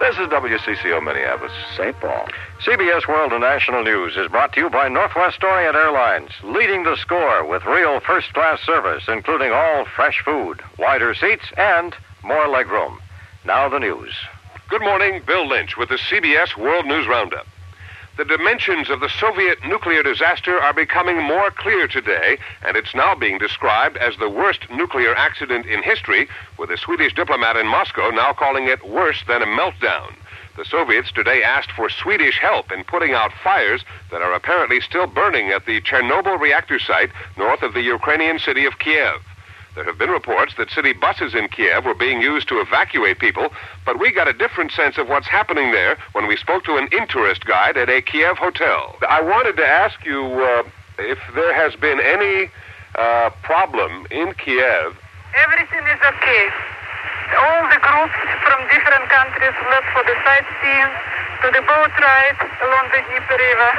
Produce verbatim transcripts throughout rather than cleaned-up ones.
This is W C C O Minneapolis. Saint Paul. C B S World and National News is brought to you by Northwest Orient Airlines, leading the score with real first-class service, including all fresh food, wider seats, and more legroom. Now the news. Good morning, Bill Lynch with the C B S World News Roundup. The dimensions of the Soviet nuclear disaster are becoming more clear today, and it's now being described as the worst nuclear accident in history, with a Swedish diplomat in Moscow now calling it worse than a meltdown. The Soviets today asked for Swedish help in putting out fires that are apparently still burning at the Chernobyl reactor site north of the Ukrainian city of Kiev. There have been reports that city buses in Kiev were being used to evacuate people, but we got a different sense of what's happening there when we spoke to an in-tourist guide at a Kiev hotel. I wanted to ask you uh, if there has been any uh, problem in Kiev. Everything is okay. All the groups from different countries left for the sightseeing, to the boat ride along the Dnieper River.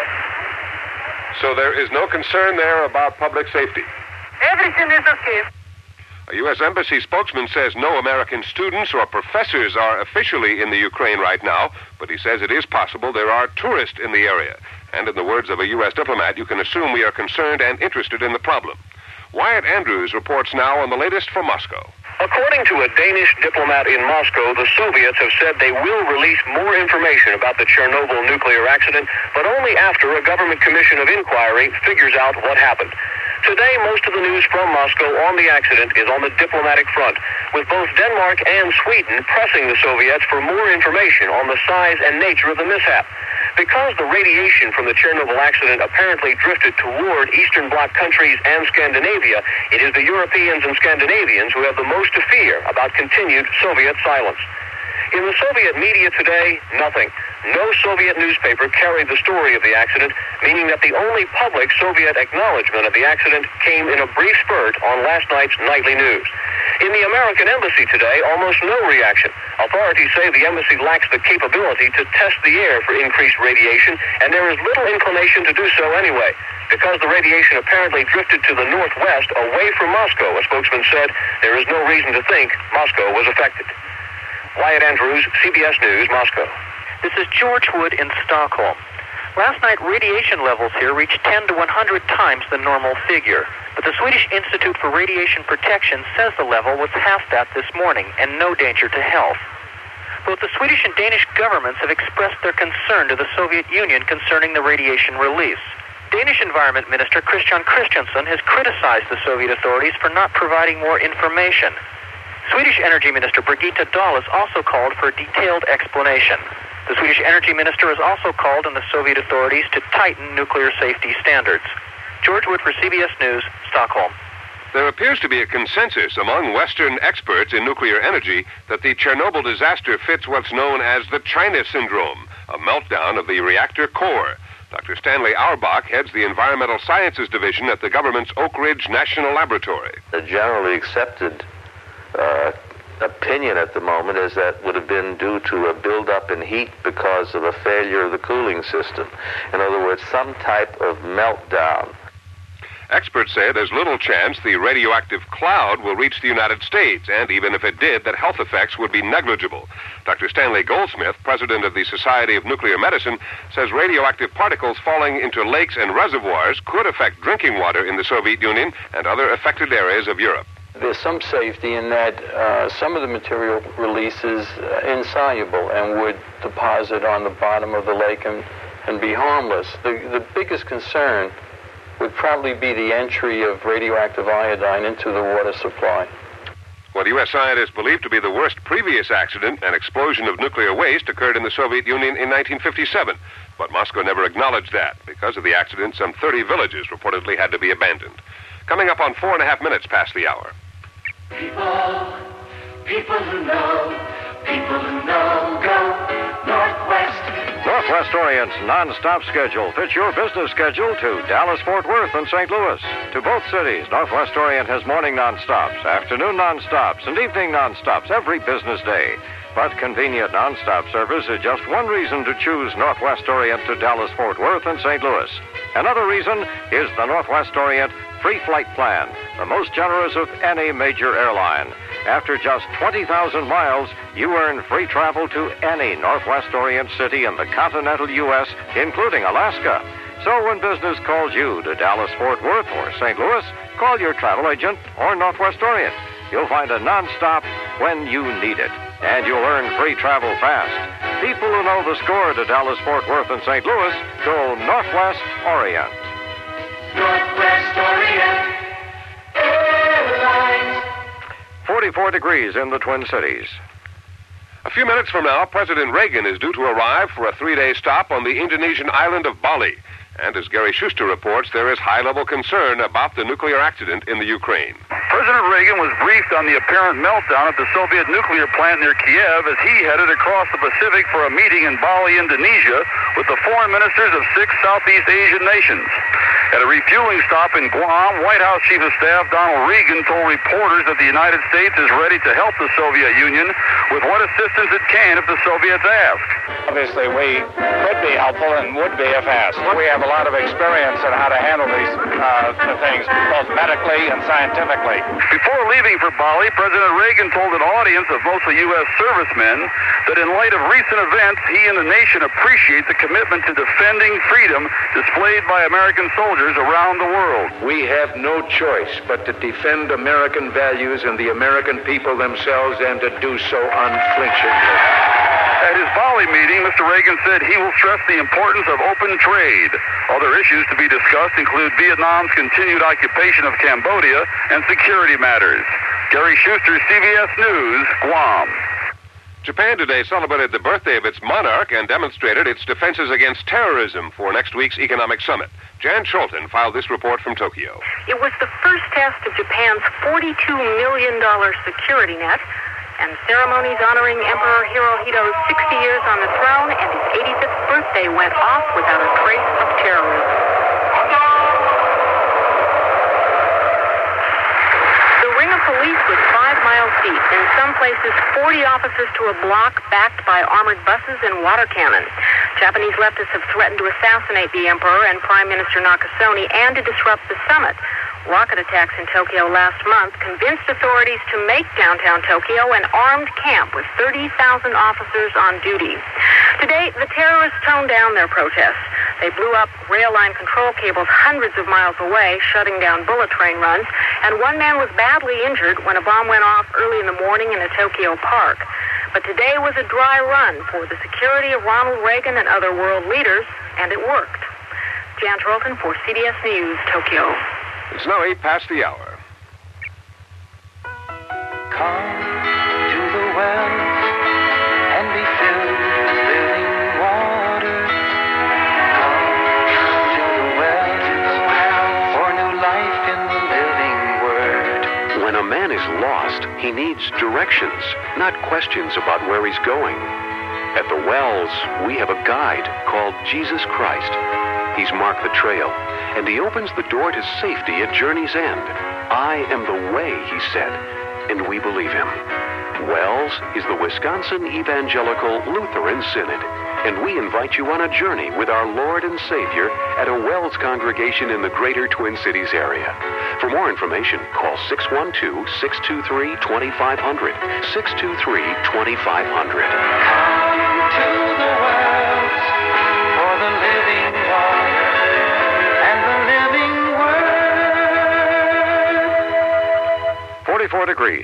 So there is no concern there about public safety? Everything is okay. A U S Embassy spokesman says no American students or professors are officially in the Ukraine right now, but he says it is possible there are tourists in the area. And in the words of a U S diplomat, you can assume we are concerned and interested in the problem. Wyatt Andrews reports now on the latest from Moscow. According to a Danish diplomat in Moscow, the Soviets have said they will release more information about the Chernobyl nuclear accident, but only after a government commission of inquiry figures out what happened. Today, most of the news from Moscow on the accident is on the diplomatic front, with both Denmark and Sweden pressing the Soviets for more information on the size and nature of the mishap. Because the radiation from the Chernobyl accident apparently drifted toward Eastern Bloc countries and Scandinavia, it is the Europeans and Scandinavians who have the most to fear about continued Soviet silence. In the Soviet media today, nothing. No Soviet newspaper carried the story of the accident, meaning that the only public Soviet acknowledgement of the accident came in a brief spurt on last night's nightly news. In the American embassy today, almost no reaction. Authorities say the embassy lacks the capability to test the air for increased radiation, and there is little inclination to do so anyway. Because the radiation apparently drifted to the northwest away from Moscow, a spokesman said, there is no reason to think Moscow was affected. Wyatt Andrews, C B S News, Moscow. This is George Wood in Stockholm. Last night, radiation levels here reached ten to one hundred times the normal figure. But the Swedish Institute for Radiation Protection says the level was half that this morning and no danger to health. Both the Swedish and Danish governments have expressed their concern to the Soviet Union concerning the radiation release. Danish Environment Minister Christian Christensen has criticized the Soviet authorities for not providing more information. Swedish Energy Minister Birgitta Dahl has also called for a detailed explanation. The Swedish Energy Minister has also called on the Soviet authorities to tighten nuclear safety standards. George Wood for C B S News, Stockholm. There appears to be a consensus among Western experts in nuclear energy that the Chernobyl disaster fits what's known as the China syndrome, a meltdown of the reactor core. Doctor Stanley Auerbach heads the Environmental Sciences Division at the government's Oak Ridge National Laboratory. The generally accepted uh, opinion at the moment is that would have been due to a buildup in heat because of a failure of the cooling system. In other words, some type of meltdown. Experts say there's little chance the radioactive cloud will reach the United States, and even if it did, that health effects would be negligible. Doctor Stanley Goldsmith, president of the Society of Nuclear Medicine, says radioactive particles falling into lakes and reservoirs could affect drinking water in the Soviet Union and other affected areas of Europe. There's some safety in that uh, some of the material releases uh, insoluble and would deposit on the bottom of the lake and, and be harmless. The, the biggest concern would probably be the entry of radioactive iodine into the water supply. What U S scientists believe to be the worst previous accident, an explosion of nuclear waste, occurred in the Soviet Union in nineteen fifty-seven. But Moscow never acknowledged that. Because of the accident, some thirty villages reportedly had to be abandoned. Coming up on four and a half minutes past the hour. People, people who know, people who know, go Northwest. Northwest Orient's non-stop schedule fits your business schedule to Dallas, Fort Worth, and Saint Louis. To both cities, Northwest Orient has morning non-stops, afternoon non-stops, and evening non-stops every business day. But convenient non-stop service is just one reason to choose Northwest Orient to Dallas, Fort Worth, and Saint Louis. Another reason is the Northwest Orient free flight plan, the most generous of any major airline. After just twenty thousand miles, you earn free travel to any Northwest Orient city in the continental U S, including Alaska. So when business calls you to Dallas, Fort Worth, or Saint Louis, call your travel agent or Northwest Orient. You'll find a nonstop when you need it, and you'll earn free travel fast. People who know the score to Dallas, Fort Worth, and Saint Louis go Northwest Orient. Northwest Orient Airlines. forty-four degrees in the Twin Cities. A few minutes from now, President Reagan is due to arrive for a three-day stop on the Indonesian island of Bali. And as Gary Schuster reports, there is high-level concern about the nuclear accident in the Ukraine. President Reagan was briefed on the apparent meltdown at the Soviet nuclear plant near Kiev as he headed across the Pacific for a meeting in Bali, Indonesia, with the foreign ministers of six Southeast Asian nations. At a refueling stop in Guam, White House Chief of Staff Donald Regan told reporters that the United States is ready to help the Soviet Union with what assistance it can if the Soviets ask. Obviously, we could be helpful and would be if asked. We have a lot of experience in how to handle these uh, things, both medically and scientifically. Before leaving for Bali, President Reagan told an audience of mostly U S servicemen that in light of recent events, he and the nation appreciate the commitment to defending freedom displayed by American soldiers around the world. We have no choice but to defend American values and the American people themselves, and to do so unflinchingly. At his Bali meeting, Mister Reagan said he will stress the importance of open trade. Other issues to be discussed include Vietnam's continued occupation of Cambodia and security matters. Gary Schuster, C B S News, Guam. Japan today celebrated the birthday of its monarch and demonstrated its defenses against terrorism for next week's economic summit. Jan Cholton filed this report from Tokyo. It was the first test of Japan's forty-two million dollars security net, and ceremonies honoring Emperor Hirohito's sixty years on the throne and his eighty-fifth birthday went off without a trace of terrorism. The ring of police was five miles deep. In some places, forty officers to a block backed by armored buses and water cannon. Japanese leftists have threatened to assassinate the emperor and Prime Minister Nakasone and to disrupt the summit. Rocket attacks in Tokyo last month convinced authorities to make downtown Tokyo an armed camp with thirty thousand officers on duty. Today, the terrorists toned down their protests. They blew up rail line control cables hundreds of miles away, shutting down bullet train runs, and one man was badly injured when a bomb went off early in the morning in a Tokyo park. But today was a dry run for the security of Ronald Reagan and other world leaders, and it worked. Jan Trolton for C B S News, Tokyo. It's now eight past the hour. Come to the wells and be filled with living water. Come to the wells for new life in the living word. When a man is lost, he needs directions, not questions about where he's going. At the wells, we have a guide called Jesus Christ. He's marked the trail, and he opens the door to safety at journey's end. I am the way, he said, and we believe him. Wells is the Wisconsin Evangelical Lutheran Synod, and we invite you on a journey with our Lord and Savior at a Wells congregation in the greater Twin Cities area. For more information, call six one two, six two three, two five zero zero, six two three, two five zero zero. Come to the wells for the living water and the living word. forty-four degrees.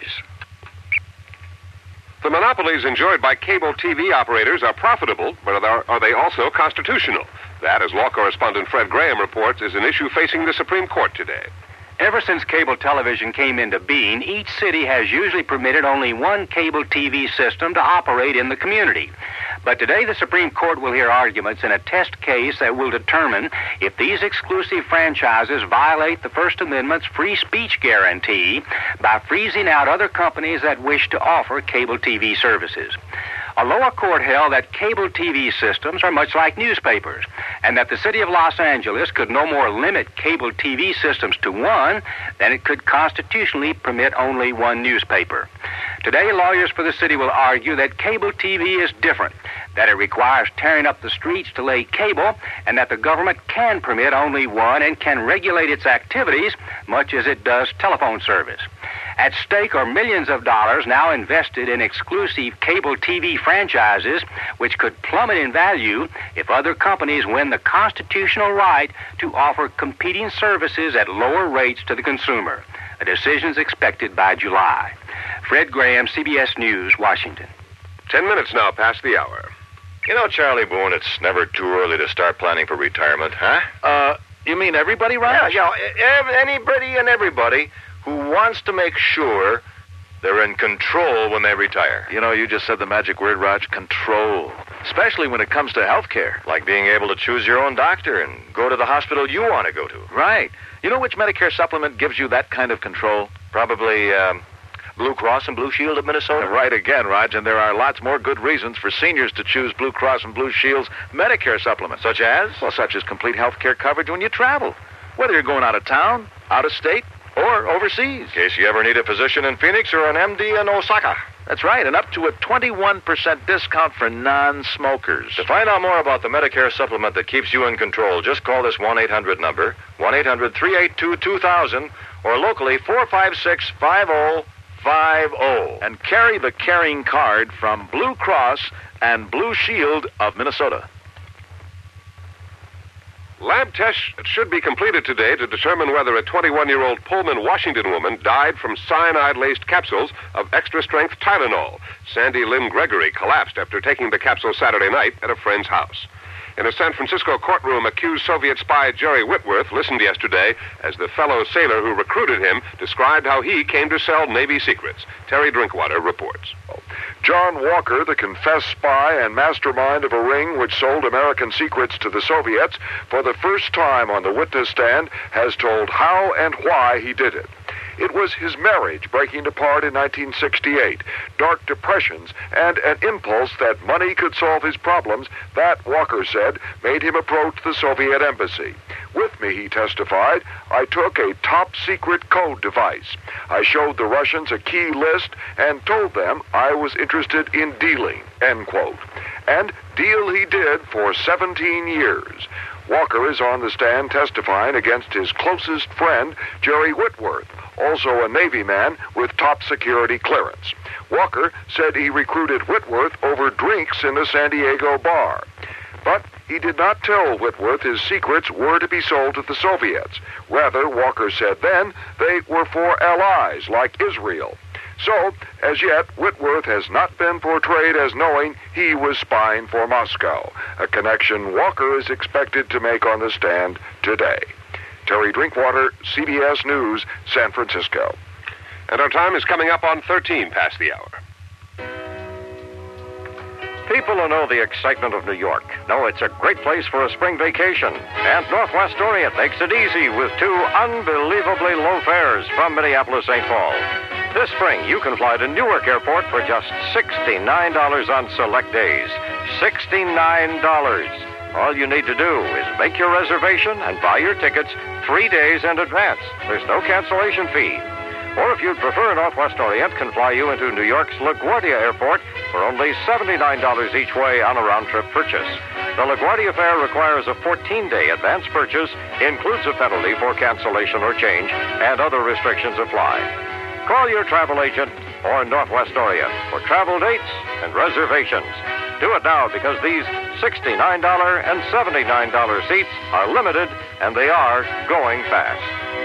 The monopolies enjoyed by cable T V operators are profitable, but are, are they also constitutional? That, as law correspondent Fred Graham reports, is an issue facing the Supreme Court today. Ever since cable television came into being, each city has usually permitted only one cable T V system to operate in the community. But today the Supreme Court will hear arguments in a test case that will determine if these exclusive franchises violate the First Amendment's free speech guarantee by freezing out other companies that wish to offer cable T V services. A lower court held that cable T V systems are much like newspapers, and that the city of Los Angeles could no more limit cable T V systems to one than it could constitutionally permit only one newspaper. Today, lawyers for the city will argue that cable T V is different, that it requires tearing up the streets to lay cable, and that the government can permit only one and can regulate its activities much as it does telephone service. At stake are millions of dollars now invested in exclusive cable T V franchises, which could plummet in value if other companies win the constitutional right to offer competing services at lower rates to the consumer. A decision is expected by July. Fred Graham, C B S News, Washington. Ten minutes now past the hour. You know, Charlie Boone, it's never too early to start planning for retirement, huh? Uh, you mean everybody, Raj? Yeah, yeah, ev- anybody and everybody who wants to make sure they're in control when they retire. You know, you just said the magic word, Raj, control. Especially when it comes to health care. Like being able to choose your own doctor and go to the hospital you want to go to. Right. You know which Medicare supplement gives you that kind of control? Probably, um, Blue Cross and Blue Shield of Minnesota? Right again, Raj, and there are lots more good reasons for seniors to choose Blue Cross and Blue Shield's Medicare supplement. Such as? Well, such as complete health care coverage when you travel. Whether you're going out of town, out of state, or overseas. In case you ever need a physician in Phoenix or an M D in Osaka. That's right, and up to a twenty-one percent discount for non-smokers. To find out more about the Medicare supplement that keeps you in control, just call this one eight hundred number, one eight hundred three eight two two thousand, or locally four five six five zero five zero. And carry the caring card from Blue Cross and Blue Shield of Minnesota. Lab tests should be completed today to determine whether a twenty-one-year-old Pullman, Washington woman died from cyanide-laced capsules of extra-strength Tylenol. Sandy Lynn Gregory collapsed after taking the capsule Saturday night at a friend's house. In a San Francisco courtroom, accused Soviet spy Jerry Whitworth listened yesterday as the fellow sailor who recruited him described how he came to sell Navy secrets. Terry Drinkwater reports. John Walker, the confessed spy and mastermind of a ring which sold American secrets to the Soviets, for the first time on the witness stand, has told how and why he did it. It was his marriage breaking apart in nineteen sixty-eight, dark depressions, and an impulse that money could solve his problems that, Walker said, made him approach the Soviet embassy. With me, he testified, I took a top-secret code device. I showed the Russians a key list and told them I was interested in dealing, end quote. And deal he did for seventeen years. Walker is on the stand testifying against his closest friend, Jerry Whitworth, also a Navy man with top security clearance. Walker said he recruited Whitworth over drinks in the San Diego bar. But he did not tell Whitworth his secrets were to be sold to the Soviets. Rather, Walker said then they were for allies like Israel. So, as yet, Whitworth has not been portrayed as knowing he was spying for Moscow, a connection Walker is expected to make on the stand today. Terry Drinkwater, C B S News, San Francisco. And our time is coming up on thirteen past the hour. People who know the excitement of New York know it's a great place for a spring vacation. And Northwest Orient makes it easy with two unbelievably low fares from Minneapolis-Saint Paul. This spring, you can fly to Newark Airport for just sixty-nine dollars on select days. sixty-nine dollars. All you need to do is make your reservation and buy your tickets three days in advance. There's no cancellation fee. Or if you'd prefer, Northwest Orient can fly you into New York's LaGuardia Airport for only seventy-nine dollars each way on a round-trip purchase. The LaGuardia fare requires a fourteen-day advance purchase, includes a penalty for cancellation or change, and other restrictions apply. Call your travel agent or Northwest Orient for travel dates and reservations. Do it now because these sixty-nine dollars and seventy-nine dollars seats are limited and they are going fast.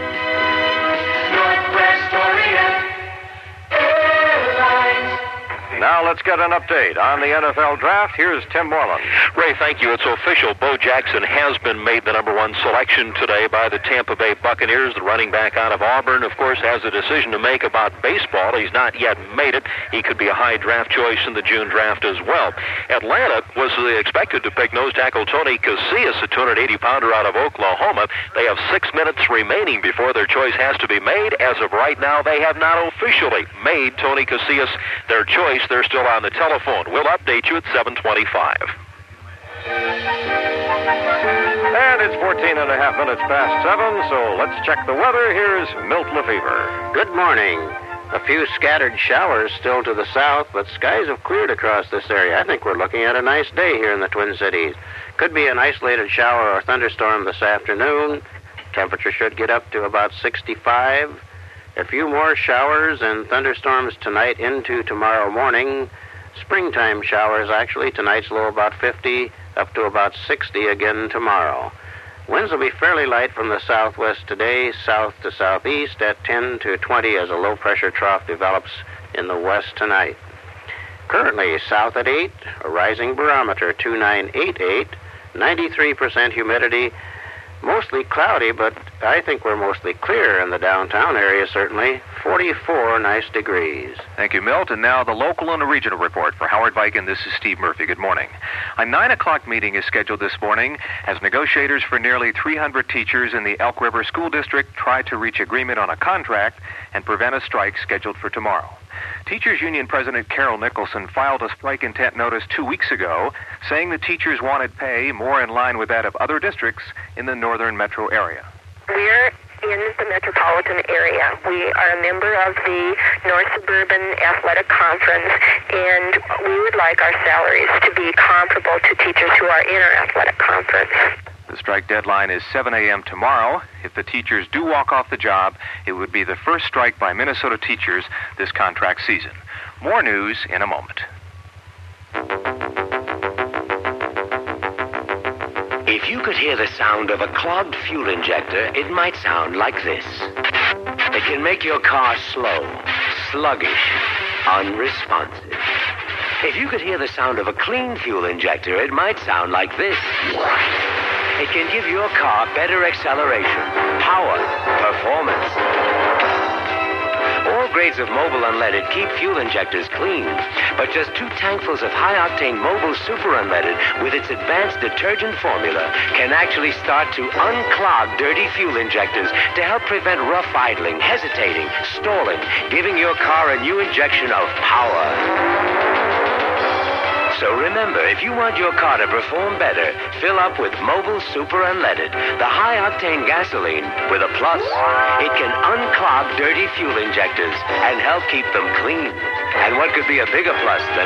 Northwest Orient Airlines. Now let's get an update on the N F L draft. Here's Tim Moreland. Ray, thank you. It's official. Bo Jackson has been made the number one selection today by the Tampa Bay Buccaneers. The running back out of Auburn, of course, has a decision to make about baseball. He's not yet made it. He could be a high draft choice in the June draft as well. Atlanta was expected to pick nose tackle Tony Casillas, a two hundred eighty pounder out of Oklahoma. They have six minutes remaining before their choice has to be made. As of right now, they have not officially made Tony Casillas their choice. They're still on the telephone. We'll update you at seven twenty-five. And it's fourteen and a half minutes past seven, so let's check the weather. Here's Milt Lefevre. Good morning. A few scattered showers still to the south, but skies have cleared across this area. I think we're looking at a nice day here in the Twin Cities. Could be an isolated shower or thunderstorm this afternoon. Temperature should get up to about sixty-five. A few more showers and thunderstorms tonight into tomorrow morning. Springtime showers, actually. Tonight's low about fifty, up to about sixty again tomorrow. Winds will be fairly light from the southwest today, south to southeast at ten to twenty as a low-pressure trough develops in the west tonight. Currently, south at eight, a rising barometer, two nine eight eight, ninety-three percent humidity, mostly cloudy, but I think we're mostly clear in the downtown area, certainly. forty-four nice degrees. Thank you, Milt. And now the local and the regional report for Howard Viken. This is Steve Murphy. Good morning. A nine o'clock meeting is scheduled this morning as negotiators for nearly three hundred teachers in the Elk River School District try to reach agreement on a contract and prevent a strike scheduled for tomorrow. Teachers Union President Carol Nicholson filed a strike intent notice two weeks ago, saying the teachers wanted pay more in line with that of other districts in the northern metro area. We're in the metropolitan area. We are a member of the North Suburban Athletic Conference, and we would like our salaries to be comparable to teachers who are in our athletic conference. The strike deadline is seven a.m. tomorrow. If the teachers do walk off the job, it would be the first strike by Minnesota teachers this contract season. More news in a moment. If you could hear the sound of a clogged fuel injector, it might sound like this. It can make your car slow, sluggish, unresponsive. If you could hear the sound of a clean fuel injector, it might sound like this. It can give your car better acceleration, power, performance. All grades of Mobil Unleaded keep fuel injectors clean, but just two tankfuls of high-octane Mobil Super Unleaded with its advanced detergent formula can actually start to unclog dirty fuel injectors to help prevent rough idling, hesitating, stalling, giving your car a new injection of power. So remember, if you want your car to perform better, fill up with Mobil Super Unleaded, the high-octane gasoline with a plus. It can unclog dirty fuel injectors and help keep them clean. And what could be a bigger plus than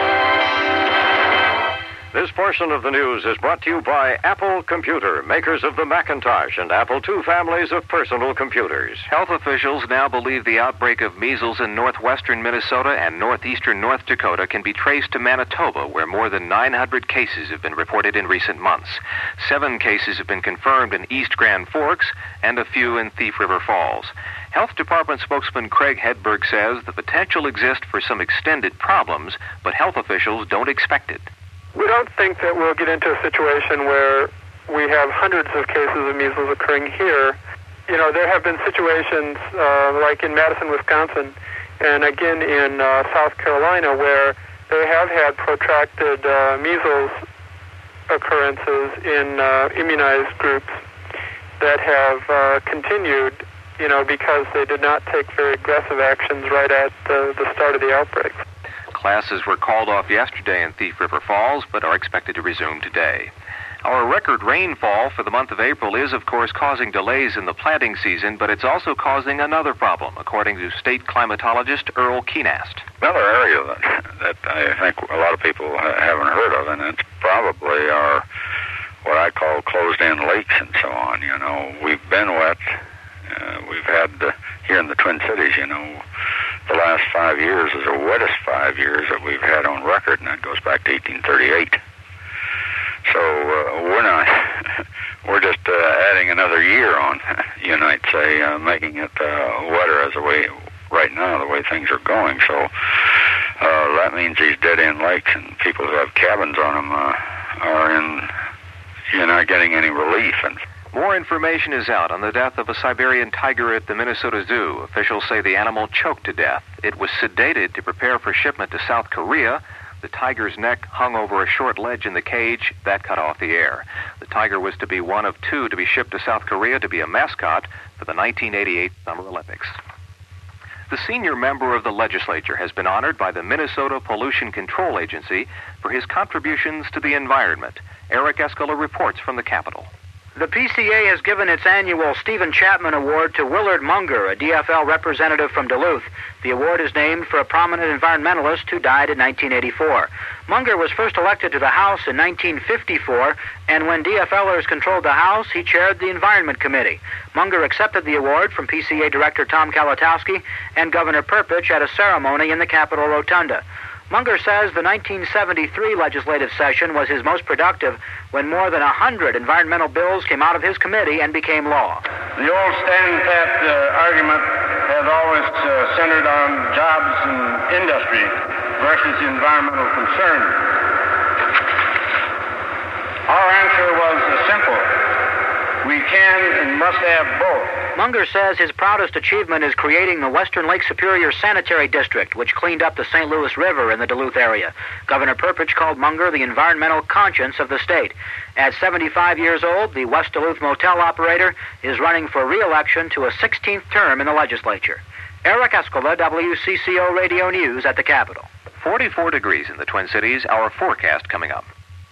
that? This portion of the news is brought to you by Apple Computer, makers of the Macintosh and Apple two families of personal computers. Health officials now believe the outbreak of measles in northwestern Minnesota and northeastern North Dakota can be traced to Manitoba, where more than nine hundred cases have been reported in recent months. Seven cases have been confirmed in East Grand Forks and a few in Thief River Falls. Health Department spokesman Craig Hedberg says the potential exists for some extended problems, but health officials don't expect it. We don't think that we'll get into a situation where we have hundreds of cases of measles occurring here. You know, there have been situations uh, like in Madison, Wisconsin, and again in uh, South Carolina, where they have had protracted uh, measles occurrences in uh, immunized groups that have uh, continued, you know, because they did not take very aggressive actions right at the, the start of the outbreak. Classes were called off yesterday in Thief River Falls, but are expected to resume today. Our record rainfall for the month of April is, of course, causing delays in the planting season, but it's also causing another problem, according to state climatologist Earl Keenast. Another area that, that I think a lot of people haven't heard of, and it's probably our, what I call closed-in lakes and so on. You know, we've been wet. Uh, we've had, uh, here in the Twin Cities, you know, the last five years is the wettest five years that we've had on record, and that goes back to eighteen thirty-eight. So uh, we're not, we're just uh, adding another year on, you might say, uh, making it uh, wetter as the way, right now, the way things are going. So uh, that means these dead-end lakes and people who have cabins on them uh, are in, you're not getting any relief. And more information is out on the death of a Siberian tiger at the Minnesota Zoo. Officials say the animal choked to death. It was sedated to prepare for shipment to South Korea. The tiger's neck hung over a short ledge in the cage. That cut off the air. The tiger was to be one of two to be shipped to South Korea to be a mascot for the nineteen eighty-eight Summer Olympics. The senior member of the legislature has been honored by the Minnesota Pollution Control Agency for his contributions to the environment. Eric Escala reports from the Capitol. The P C A has given its annual Stephen Chapman Award to Willard Munger, a D F L representative from Duluth. The award is named for a prominent environmentalist who died in nineteen eighty-four. Munger was first elected to the House in nineteen fifty-four, and when DFLers controlled the House, he chaired the Environment Committee. Munger accepted the award from P C A Director Tom Kalatowski and Governor Perpich at a ceremony in the Capitol Rotunda. Munger says the nineteen seventy-three legislative session was his most productive when more than one hundred environmental bills came out of his committee and became law. The old stand-pat uh, argument has always uh, centered on jobs and industry versus environmental concern. Our answer was uh, simple. We can and must have both. Munger says his proudest achievement is creating the Western Lake Superior Sanitary District, which cleaned up the Saint Louis River in the Duluth area. Governor Perpich called Munger the environmental conscience of the state. At seventy-five years old, the West Duluth motel operator is running for re-election to a sixteenth term in the legislature. Eric Escola, W C C O Radio News at the Capitol. forty-four degrees in the Twin Cities. Our forecast coming up.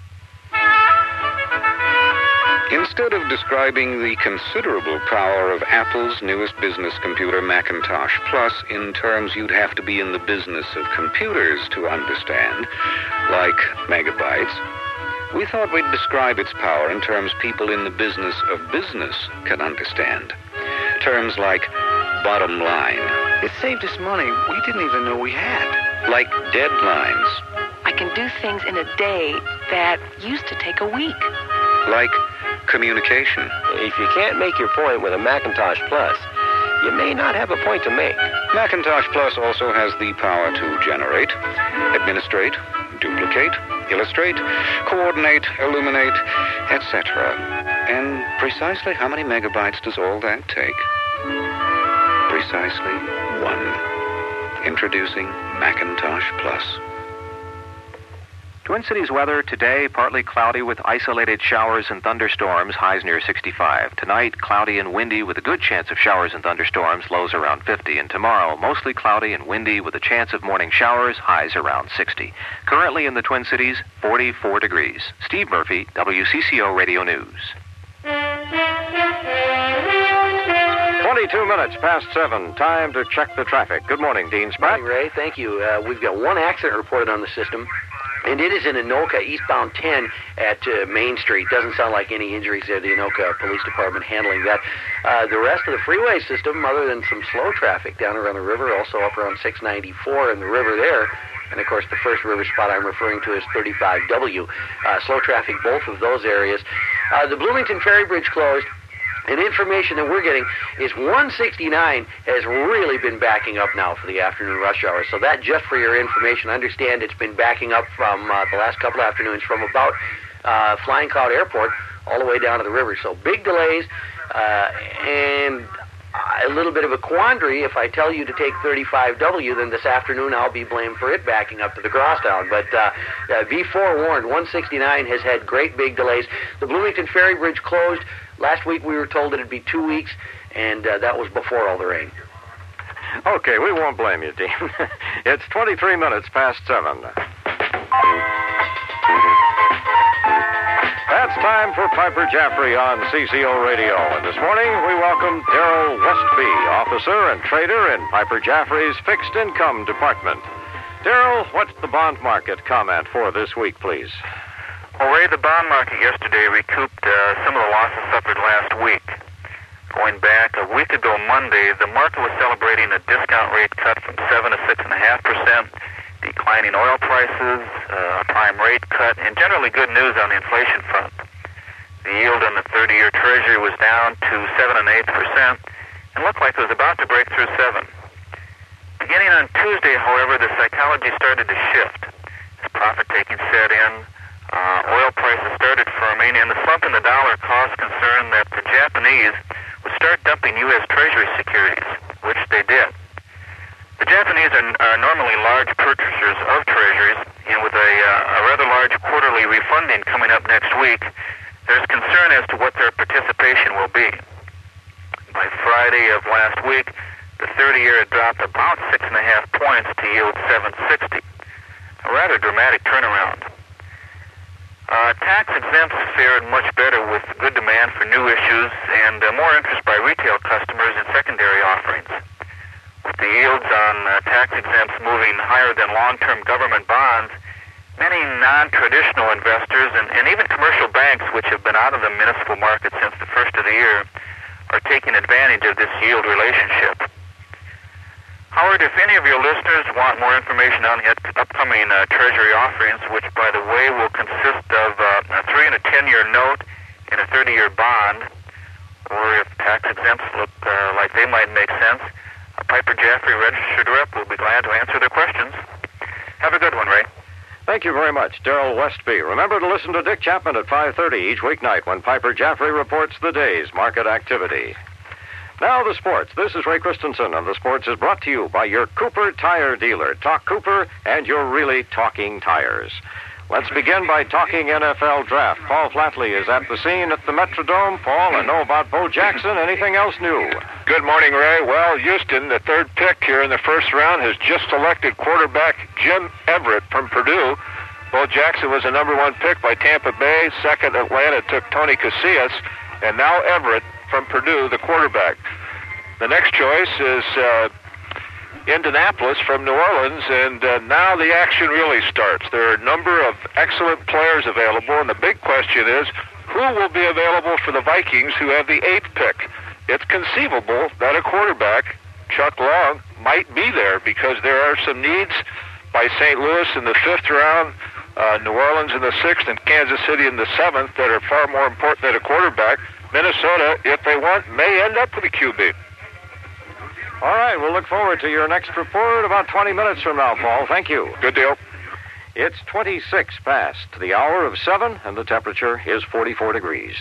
Instead of describing the considerable power of Apple's newest business computer, Macintosh Plus, in terms you'd have to be in the business of computers to understand, like megabytes, we thought we'd describe its power in terms people in the business of business can understand. Terms like bottom line. It saved us money we didn't even know we had. Like deadlines. I can do things in a day that used to take a week. Like communication. If you can't make your point with a Macintosh Plus, you may not have a point to make. Macintosh Plus also has the power to generate, administrate, duplicate, illustrate, coordinate, illuminate, et cetera. And precisely how many megabytes does all that take? Precisely one. Introducing Macintosh Plus. Twin Cities weather today, partly cloudy with isolated showers and thunderstorms, highs near sixty-five. Tonight, cloudy and windy with a good chance of showers and thunderstorms, lows around fifty. And tomorrow, mostly cloudy and windy with a chance of morning showers, highs around sixty. Currently in the Twin Cities, forty-four degrees. Steve Murphy, W C C O Radio News. twenty-two minutes past seven. Time to check the traffic. Good morning, Dean Spratt. Good morning, Ray. Thank you. Uh, we've got one accident reported on the system, and it is in Anoka, eastbound ten at uh, Main Street. Doesn't sound like any injuries there. The Anoka Police Department handling that. Uh, the rest of the freeway system, other than some slow traffic down around the river, also up around six ninety-four in the river there. And, of course, the first river spot I'm referring to is thirty-five W. Uh, slow traffic, both of those areas. Uh, the Bloomington Ferry Bridge closed. And information that we're getting is one sixty-nine has really been backing up now for the afternoon rush hour. So that, just for your information, understand it's been backing up from uh, the last couple of afternoons from about uh, Flying Cloud Airport all the way down to the river. So big delays uh, and a little bit of a quandary. If I tell you to take thirty-five W, then this afternoon I'll be blamed for it backing up to the crosstown. But uh, uh, be forewarned, one sixty-nine has had great big delays. The Bloomington Ferry Bridge closed. Last week we were told it'd be two weeks, and uh, that was before all the rain. Okay, we won't blame you, Dean. It's twenty-three minutes past seven. That's time for Piper Jaffray on C C O Radio. And this morning we welcome Darrell Westby, officer and trader in Piper Jaffray's Fixed Income Department. Darrell, what's the bond market comment for this week, please? Well, Ray, the bond market yesterday recouped uh, some of the losses suffered last week. Going back a week ago Monday, the market was celebrating a discount rate cut from seven to six and a half percent, declining oil prices, uh, a prime rate cut, and generally good news on the inflation front. The yield on the thirty-year Treasury was down to seven and eighth percent, and looked like it was about to break through seven. Beginning on Tuesday, however, the psychology started to shift as profit-taking set in. Uh, oil prices started firming, and the slump in the dollar caused concern that the Japanese would start dumping U S Treasury securities, which they did. The Japanese are, are normally large purchasers of Treasuries, and with a, uh, a rather large quarterly refunding coming up next week, there's concern as to what their participation will be. By Friday of last week, the thirty-year had dropped about six and a half points to yield seven sixty, a rather dramatic turnaround. Uh, uh, tax-exempts fared much better with good demand for new issues and uh, more interest by retail customers in secondary offerings. With the yields on uh, tax-exempts moving higher than long-term government bonds, many non-traditional investors and, and even commercial banks, which have been out of the municipal market since the first of the year, are taking advantage of this yield relationship. Howard, if any of your listeners want more information on the upcoming uh, Treasury offerings, which, by the way, will consist of uh, a three and a ten-year note and a thirty-year bond, or if tax exempts look uh, like they might make sense, a Piper Jaffray registered rep will be glad to answer their questions. Have a good one, Ray. Thank you very much, Darrell Westby. Remember to listen to Dick Chapman at five thirty each weeknight when Piper Jaffray reports the day's market activity. Now the sports. This is Ray Christensen, and the sports is brought to you by your Cooper Tire dealer. Talk Cooper, and you're really talking tires. Let's begin by talking N F L draft. Paul Flatley is at the scene at the Metrodome. Paul, I know about Bo Jackson. Anything else new? Good morning, Ray. Well, Houston, the third pick here in the first round, has just selected quarterback Jim Everett from Purdue. Bo Jackson was a number one pick by Tampa Bay. Second, Atlanta took Tony Casillas. And now Everett from Purdue, the quarterback. The next choice is uh, Indianapolis from New Orleans, and uh, now the action really starts. There are a number of excellent players available, and the big question is, who will be available for the Vikings who have the eighth pick? It's conceivable that a quarterback, Chuck Long, might be there because there are some needs by Saint Louis in the fifth round, uh, New Orleans in the sixth, and Kansas City in the seventh that are far more important than a quarterback. Minnesota, if they want, may end up with a Q B. All right, we'll look forward to your next report about twenty minutes from now, Paul. Thank you. Good deal. It's twenty-six past the hour of seven, and the temperature is forty-four degrees.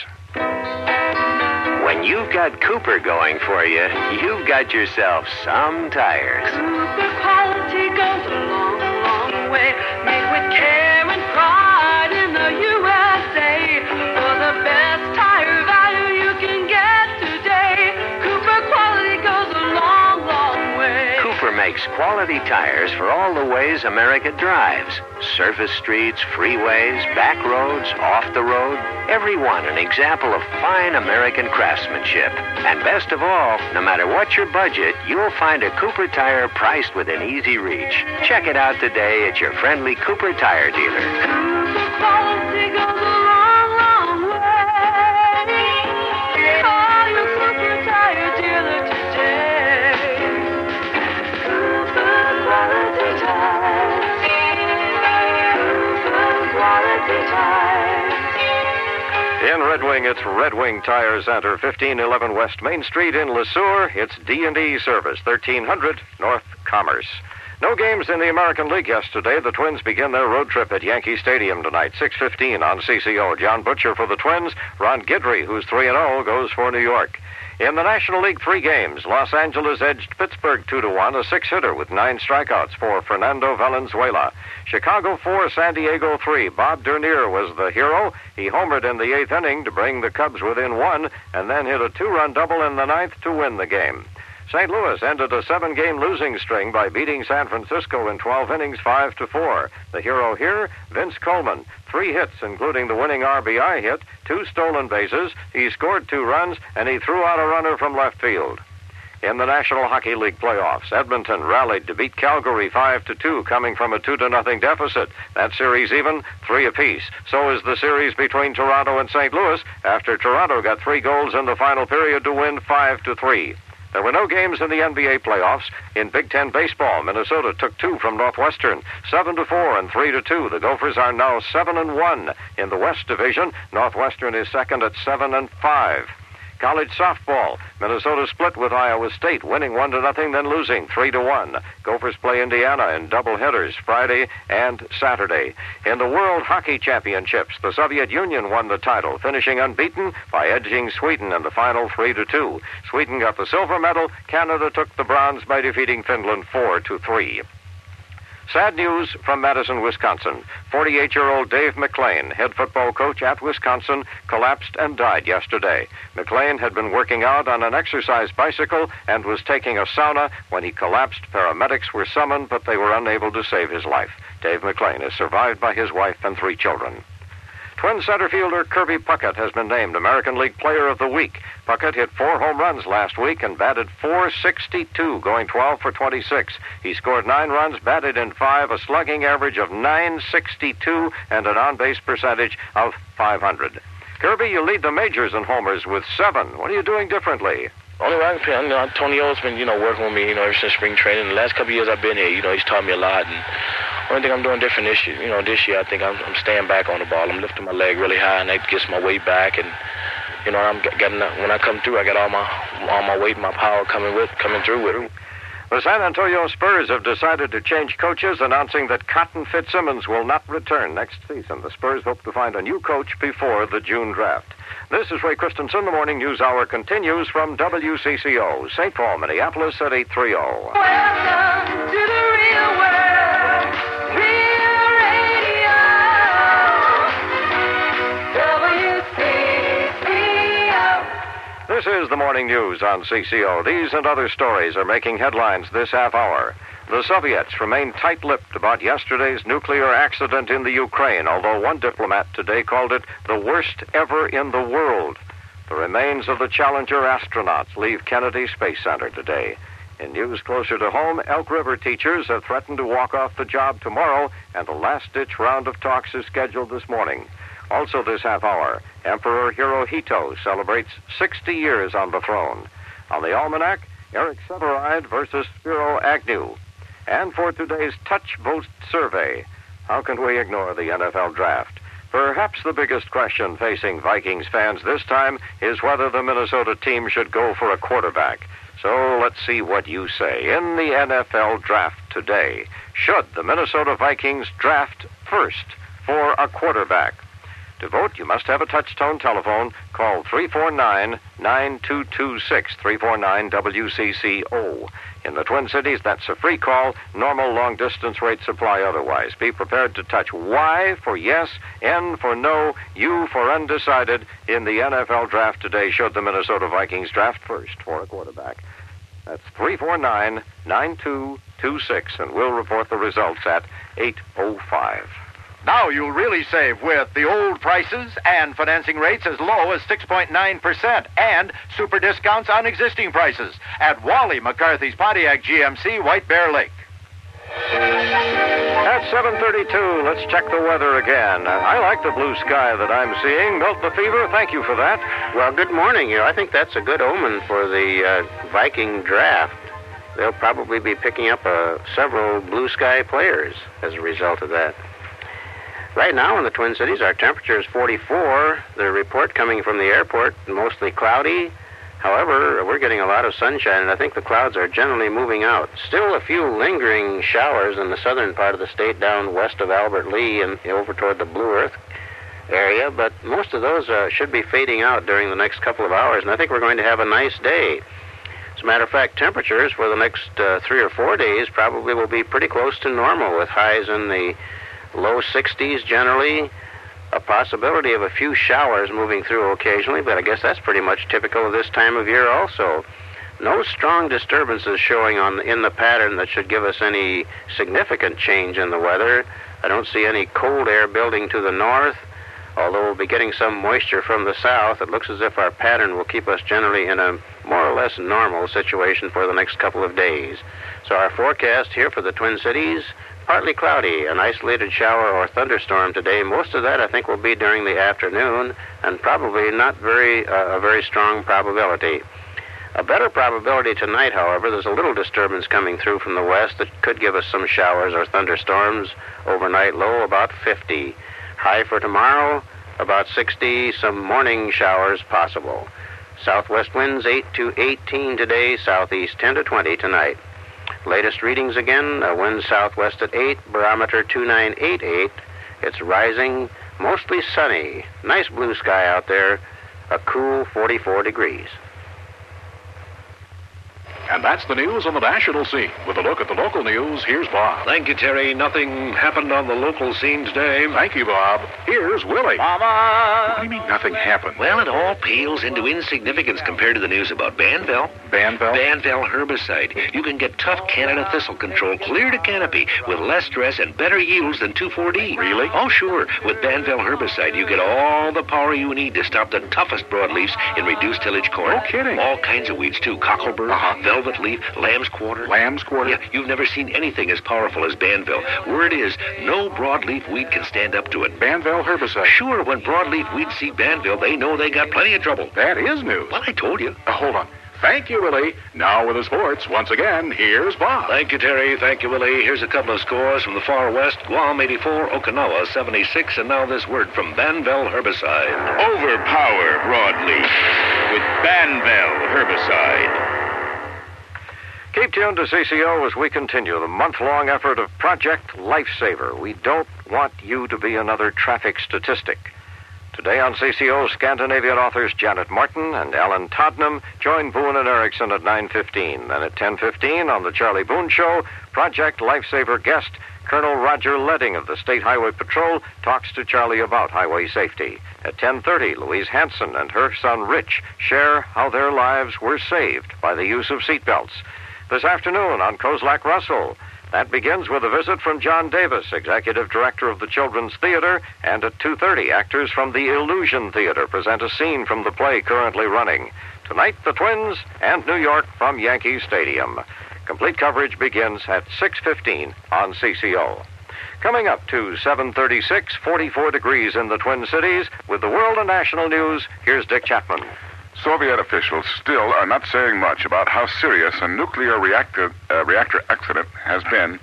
When you've got Cooper going for you, you've got yourself some tires. Cooper quality goes a long, long way. Made with care and pride in the U S A. For the best tire value you can get today. Cooper quality goes a long, long way. Cooper makes quality tires for all the ways America drives. Surface streets, freeways, back roads, off the road. Every one an example of fine American craftsmanship. And best of all, no matter what your budget, you'll find a Cooper tire priced within easy reach. Check it out today at your friendly Cooper tire dealer. Cooper quality goes a long, long way. Call your Cooper tire dealer today. Cooper quality tires. Cooper quality tires. In Red Wing, it's Red Wing Tire Center, fifteen eleven West Main Street in Le Sueur. It's D and D service, thirteen hundred North Commerce. No games in the American League yesterday. The Twins begin their road trip at Yankee Stadium tonight, six fifteen on C C O. John Butcher for the Twins. Ron Guidry, who's three and oh, goes for New York. In the National League, three games. Los Angeles edged Pittsburgh two to one, a six-hitter with nine strikeouts for Fernando Valenzuela. Chicago four, San Diego three. Bob Dernier was the hero. He homered in the eighth inning to bring the Cubs within one, and then hit a two-run double in the ninth to win the game. Saint Louis ended a seven-game losing string by beating San Francisco in twelve innings, five to four. The hero here, Vince Coleman. Three hits, including the winning R B I hit, two stolen bases. He scored two runs, and he threw out a runner from left field. In the National Hockey League playoffs, Edmonton rallied to beat Calgary five to two, coming from a two to nothing deficit. That series even, three apiece. So is the series between Toronto and Saint Louis, after Toronto got three goals in the final period to win five to three. There were no games in the N B A playoffs. In Big Ten baseball, Minnesota took two from Northwestern, seven to four and three to two. The Gophers are now seven and one in the West Division. Northwestern is second at seven and five. College softball, Minnesota split with Iowa State, winning one to nothing, then losing three to one. Gophers play Indiana in double headers Friday and Saturday. In the World Hockey Championships, the Soviet Union won the title, finishing unbeaten by edging Sweden in the final three to two. Sweden got the silver medal. Canada took the bronze by defeating Finland four to three. Sad news from Madison, Wisconsin. forty-eight-year-old Dave McLean, head football coach at Wisconsin, collapsed and died yesterday. McLean had been working out on an exercise bicycle and was taking a sauna when he collapsed. Paramedics were summoned, but they were unable to save his life. Dave McLean is survived by his wife and three children. Twin center fielder Kirby Puckett has been named American League Player of the Week. Puckett hit four home runs last week and batted four sixty-two, going twelve for twenty-six. He scored nine runs, batted in five, a slugging average of nine sixty-two, and an on-base percentage of five hundred. Kirby, you lead the majors in homers with seven. What are you doing differently? Only way I can play, you know, Tony O's been, you know, working with me, you know, ever since spring training. The last couple of years I've been here, you know, he's taught me a lot. And the only thing I'm doing different this year, you know, this year I think I'm, I'm staying back on the ball. I'm lifting my leg really high, and that gets my weight back. And you know, I'm getting when I come through, I got all my all my weight and my power coming with coming through with it. The San Antonio Spurs have decided to change coaches, announcing that Cotton Fitzsimmons will not return next season. The Spurs hope to find a new coach before the June draft. This is Ray Christensen. The Morning News Hour continues from W C C O, Saint Paul, Minneapolis at eight thirty. Welcome to the real world, real radio, W C C O. This is the Morning News on C C O. These and other stories are making headlines this half hour. The Soviets remain tight-lipped about yesterday's nuclear accident in the Ukraine, although one diplomat today called it the worst ever in the world. The remains of the Challenger astronauts leave Kennedy Space Center today. In news closer to home, Elk River teachers have threatened to walk off the job tomorrow, and a last-ditch round of talks is scheduled this morning. Also this half hour, Emperor Hirohito celebrates sixty years on the throne. On the almanac, Eric Severide versus Spiro Agnew. And for today's Touch Vote survey, how can we ignore the N F L draft? Perhaps the biggest question facing Vikings fans this time is whether the Minnesota team should go for a quarterback. So let's see what you say. In the N F L draft today, should the Minnesota Vikings draft first for a quarterback? To vote, you must have a touch-tone telephone. Call three four nine, nine two two six, three four nine W C C O. In the Twin Cities, that's a free call. Normal long-distance rates apply otherwise. Be prepared to touch Y for yes, N for no, U for undecided in the N F L draft today, should the Minnesota Vikings draft first for a quarterback. That's three four nine, nine two two six, and we'll report the results at eight oh five. Now you'll really save with the old prices and financing rates as low as six point nine percent and super discounts on existing prices at Wally McCarthy's Pontiac G M C White Bear Lake. At seven thirty-two, let's check the weather again. I like the blue sky that I'm seeing. Milton Fever, thank you for that. Well, good morning. You know, I think that's a good omen for the uh, Viking draft. They'll probably be picking up uh, several blue sky players as a result of that. Right now in the Twin Cities, our temperature is forty-four. The report coming from the airport, mostly cloudy. However, we're getting a lot of sunshine, and I think the clouds are generally moving out. Still a few lingering showers in the southern part of the state down west of Albert Lea and over toward the Blue Earth area, but most of those uh, should be fading out during the next couple of hours, and I think we're going to have a nice day. As a matter of fact, temperatures for the next uh, three or four days probably will be pretty close to normal, with highs in the low sixties generally, a possibility of a few showers moving through occasionally, but I guess that's pretty much typical of this time of year also. No strong disturbances showing on in the pattern that should give us any significant change in the weather. I don't see any cold air building to the north, although we'll be getting some moisture from the south. It looks as if our pattern will keep us generally in a more or less normal situation for the next couple of days. So our forecast here for the Twin Cities: partly cloudy, an isolated shower or thunderstorm today. Most of that, I think, will be during the afternoon, and probably not very uh, a very strong probability. A better probability tonight, however, there's a little disturbance coming through from the west that could give us some showers or thunderstorms. Overnight low about fifty. High for tomorrow about sixty, some morning showers possible. Southwest winds eight to eighteen today, southeast ten to twenty tonight. Latest readings again, uh, wind southwest at eight, barometer two nine eight eight. It's rising, mostly sunny. Nice blue sky out there, a cool forty-four degrees. And that's the news on the national scene. With a look at the local news, here's Bob. Thank you, Terry. Nothing happened on the local scene today. Thank you, Bob. Here's Willie. Mama! What do you mean nothing happened? Well, it all pales into insignificance compared to the news about Banvel. Banvel? Banvel herbicide. You can get tough Canada thistle control clear to canopy with less stress and better yields than two four D. Really? Oh, sure. With Banvel herbicide, you get all the power you need to stop the toughest broadleafs in reduced tillage corn. No kidding. All kinds of weeds, too. Cocklebur, uh-huh. velvet leaf, lamb's quarter. Lamb's quarter? Yeah, you've never seen anything as powerful as Banvel. Word is, no broadleaf weed can stand up to it. Banvel herbicide? Sure, when broadleaf weeds see Banvel, they know they got plenty of trouble. That is news. Well, I told you. Uh, hold on. Thank you, Willie. Now with the sports, once again, here's Bob. Thank you, Terry. Thank you, Willie. Here's a couple of scores from the far west. Guam eighty-four, Okinawa seventy-six, and now this word from Banvel herbicide. Overpower broadleaf with Banvel herbicide. Keep tuned to C C O as we continue the month-long effort of Project Lifesaver. We don't want you to be another traffic statistic. Today on C C O, Scandinavian authors Janet Martin and Alan Todnam join Boone and Erickson at nine fifteen. Then at ten fifteen on the Charlie Boone Show, Project Lifesaver guest Colonel Roger Ledding of the State Highway Patrol talks to Charlie about highway safety. At ten thirty, Louise Hanson and her son Rich share how their lives were saved by the use of seatbelts. This afternoon on Kozlak Russell, that begins with a visit from John Davis, Executive Director of the Children's Theater, and at two thirty, actors from the Illusion Theater present a scene from the play currently running. Tonight, the Twins and New York from Yankee Stadium. Complete coverage begins at six fifteen on C C O. Coming up to seven thirty-six, forty-four degrees in the Twin Cities. With the world and national news, here's Dick Chapman. Soviet officials still are not saying much about how serious a nuclear reactor, uh, reactor accident has been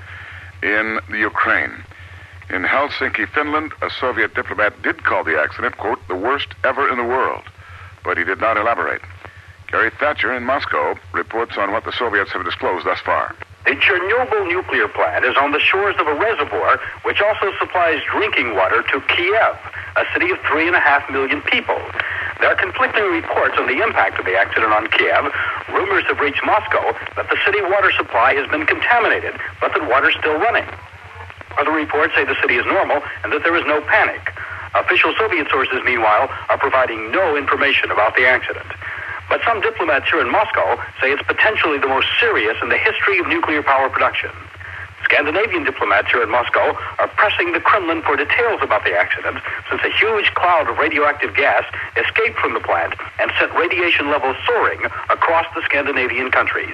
in the Ukraine. In Helsinki, Finland, a Soviet diplomat did call the accident, quote, the worst ever in the world, but he did not elaborate. Gary Thatcher in Moscow reports on what the Soviets have disclosed thus far. The Chernobyl nuclear plant is on the shores of a reservoir which also supplies drinking water to Kiev, a city of three and a half million people. There are conflicting reports on the impact of the accident on Kiev. Rumors have reached Moscow that the city water supply has been contaminated, but that water's still running. Other reports say the city is normal and that there is no panic. Official Soviet sources, meanwhile, are providing no information about the accident. But some diplomats here in Moscow say it's potentially the most serious in the history of nuclear power production. Scandinavian diplomats here in Moscow are pressing the Kremlin for details about the accident, since a huge cloud of radioactive gas escaped from the plant and sent radiation levels soaring across the Scandinavian countries.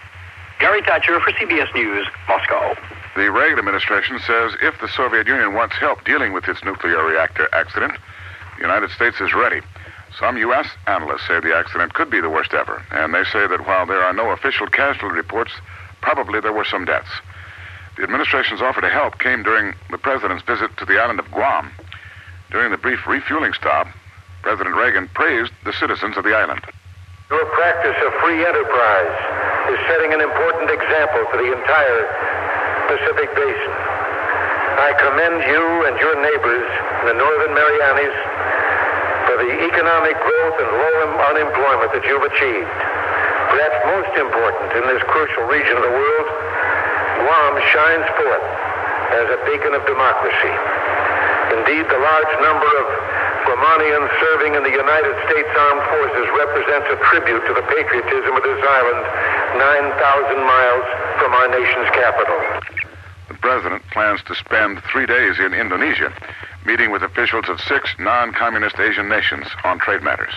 Gary Thatcher for C B S News, Moscow. The Reagan administration says if the Soviet Union wants help dealing with its nuclear reactor accident, the United States is ready. Some U S analysts say the accident could be the worst ever, and they say that while there are no official casualty reports, probably there were some deaths. The administration's offer to help came during the president's visit to the island of Guam. During the brief refueling stop, President Reagan praised the citizens of the island. Your practice of free enterprise is setting an important example for the entire Pacific Basin. I commend you and your neighbors in the Northern Marianas for the economic growth and low unemployment that you've achieved. Perhaps most important in this crucial region of the world, Guam shines forth as a beacon of democracy. Indeed, the large number of Guamanians serving in the United States Armed Forces represents a tribute to the patriotism of this island nine thousand miles from our nation's capital. The president plans to spend three days in Indonesia, meeting with officials of six non-communist Asian nations on trade matters.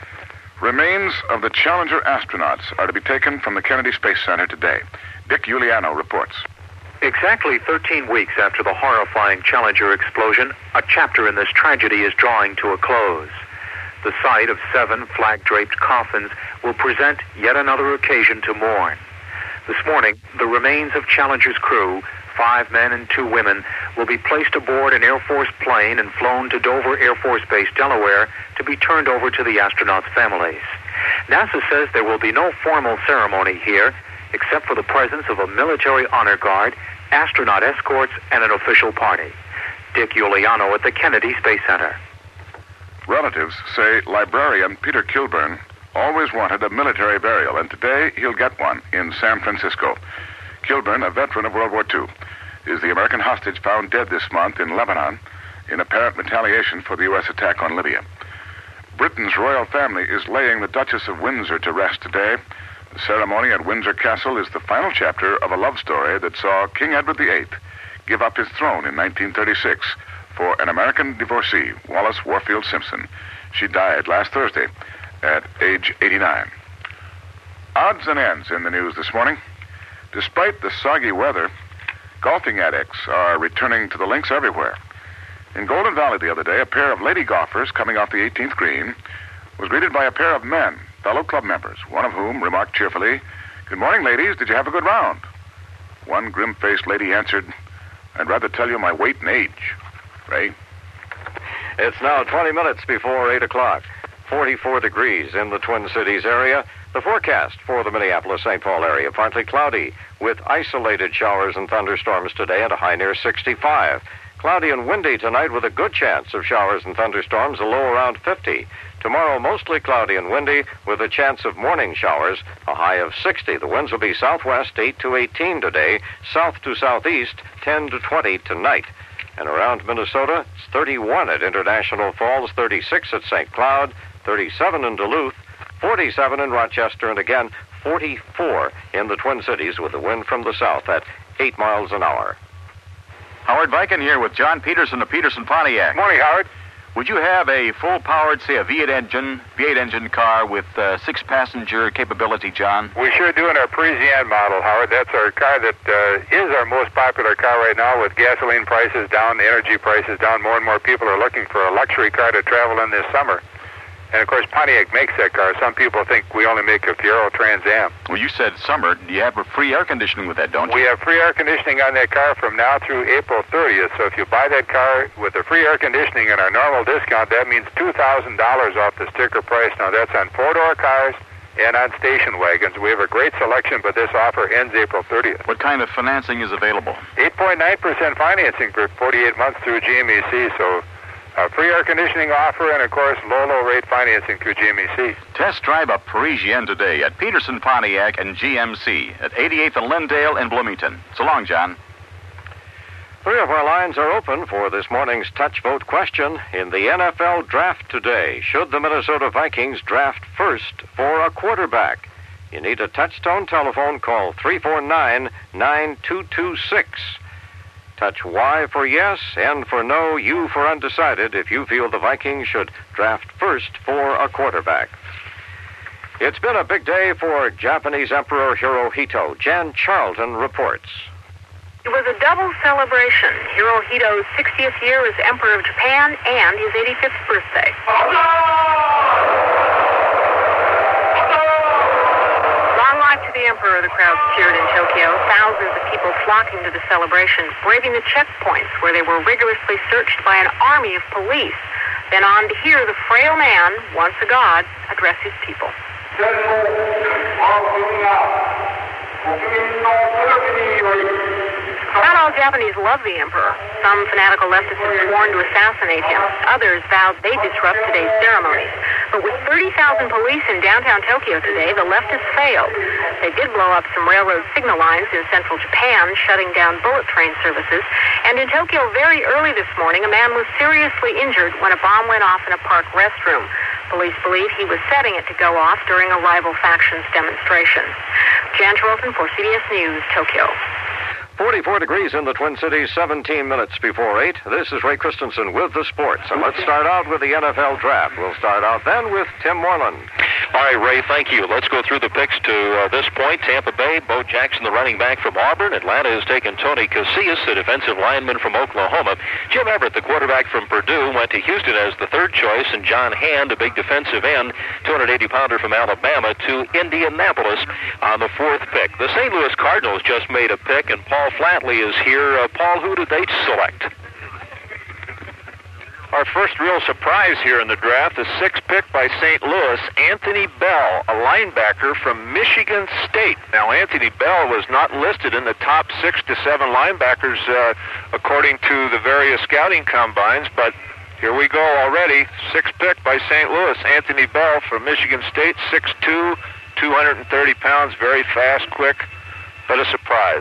Remains of the Challenger astronauts are to be taken from the Kennedy Space Center today. Dick Giuliano reports. Exactly thirteen weeks after the horrifying Challenger explosion, a chapter in this tragedy is drawing to a close. The sight of seven flag-draped coffins will present yet another occasion to mourn. This morning, the remains of Challenger's crew, five men and two women, will be placed aboard an Air Force plane and flown to Dover Air Force Base, Delaware, to be turned over to the astronauts' families. NASA says there will be no formal ceremony here, except for the presence of a military honor guard, astronaut escorts, and an official party. Dick Giuliano at the Kennedy Space Center. Relatives say librarian Peter Kilburn always wanted a military burial, and today he'll get one in San Francisco. Kilburn, a veteran of World War Two, is the American hostage found dead this month in Lebanon in apparent retaliation for the U S attack on Libya. Britain's royal family is laying the Duchess of Windsor to rest today. The ceremony at Windsor Castle is the final chapter of a love story that saw King Edward the Eighth give up his throne in nineteen thirty-six for an American divorcee, Wallace Warfield Simpson. She died last Thursday at age eighty-nine. Odds and ends in the news this morning. Despite the soggy weather, golfing addicts are returning to the links everywhere. In Golden Valley the other day, a pair of lady golfers coming off the eighteenth green was greeted by a pair of men, fellow club members, one of whom remarked cheerfully, "Good morning, ladies. Did you have a good round?" One grim-faced lady answered, "I'd rather tell you my weight and age." Ray? It's now twenty minutes before eight o'clock. forty-four degrees in the Twin Cities area. The forecast for the Minneapolis-Saint Paul area, partly cloudy with isolated showers and thunderstorms today and a high near sixty-five. Cloudy and windy tonight with a good chance of showers and thunderstorms, a low around fifty. Tomorrow, mostly cloudy and windy with a chance of morning showers, a high of sixty. The winds will be southwest eight to eighteen today, south to southeast ten to twenty tonight. And around Minnesota, it's thirty-one at International Falls, thirty-six at Saint Cloud, thirty-seven in Duluth, forty-seven in Rochester, and again, forty-four in the Twin Cities with the wind from the south at eight miles an hour. Howard Viken here with John Peterson of Peterson Pontiac. Morning, Howard. Would you have a full-powered, say, a V eight engine, V eight engine car with uh, six-passenger capability, John? We sure do in our Parisienne model, Howard. That's our car that uh, is our most popular car right now with gasoline prices down, energy prices down. More and more people are looking for a luxury car to travel in this summer. And, of course, Pontiac makes that car. Some people think we only make a Fiero Trans Am. Well, you said summer. You have a free air conditioning with that, don't you? We have free air conditioning on that car from now through April thirtieth. So if you buy that car with the free air conditioning and our normal discount, that means two thousand dollars off the sticker price. Now, that's on four-door cars and on station wagons. We have a great selection, but this offer ends April thirtieth. What kind of financing is available? eight point nine percent financing for forty-eight months through G M E C, so a free air conditioning offer and, of course, low, low rate financing through G M E C. Test drive a Parisienne today at Peterson Pontiac and G M C at eighty-eighth and Lindale in Bloomington. So long, John. Three of our lines are open for this morning's touch vote question. In the N F L draft today, should the Minnesota Vikings draft first for a quarterback? You need a touch-tone telephone. Call three four nine, nine two two six. Touch Y for yes, N for no, U for undecided if you feel the Vikings should draft first for a quarterback. It's been a big day for Japanese Emperor Hirohito. Jan Charlton reports. It was a double celebration, Hirohito's sixtieth year as Emperor of Japan and his eighty-fifth birthday. Long life to the Emperor, the crowds cheered in Tokyo. Thousands of people flocking to the celebration, braving the checkpoints where they were rigorously searched by an army of police. Then on to hear the frail man, once a god, address his people. Not all Japanese love the emperor. Some fanatical leftists have sworn to assassinate him. Others vowed they'd disrupt today's ceremonies. But with thirty thousand police in downtown Tokyo today, the leftists failed. They did blow up some railroad signal lines in central Japan, shutting down bullet train services. And in Tokyo very early this morning, a man was seriously injured when a bomb went off in a park restroom. Police believe he was setting it to go off during a rival faction's demonstration. Jan Charlton for C B S News, Tokyo. forty-four degrees in the Twin Cities, seventeen minutes before eight. This is Ray Christensen with the sports. And let's start out with the N F L draft. We'll start out then with Tim Moreland. All right, Ray, thank you. Let's go through the picks to uh, this point. Tampa Bay, Bo Jackson, the running back from Auburn. Atlanta has taken Tony Casillas, the defensive lineman from Oklahoma. Jim Everett, the quarterback from Purdue, went to Houston as the third choice. And John Hand, a big defensive end, two hundred eighty pounder from Alabama, to Indianapolis on the fourth pick. The Saint Louis Cardinals just made a pick, and Paul Flatley is here. Uh, Paul, who did they select? Our first real surprise here in the draft, the sixth pick by Saint Louis, Anthony Bell, a linebacker from Michigan State. Now, Anthony Bell was not listed in the top six to seven linebackers uh, according to the various scouting combines, but Here we go already. Sixth pick by Saint Louis. Anthony Bell from Michigan State, six two, two hundred thirty pounds, very fast, quick, but a surprise.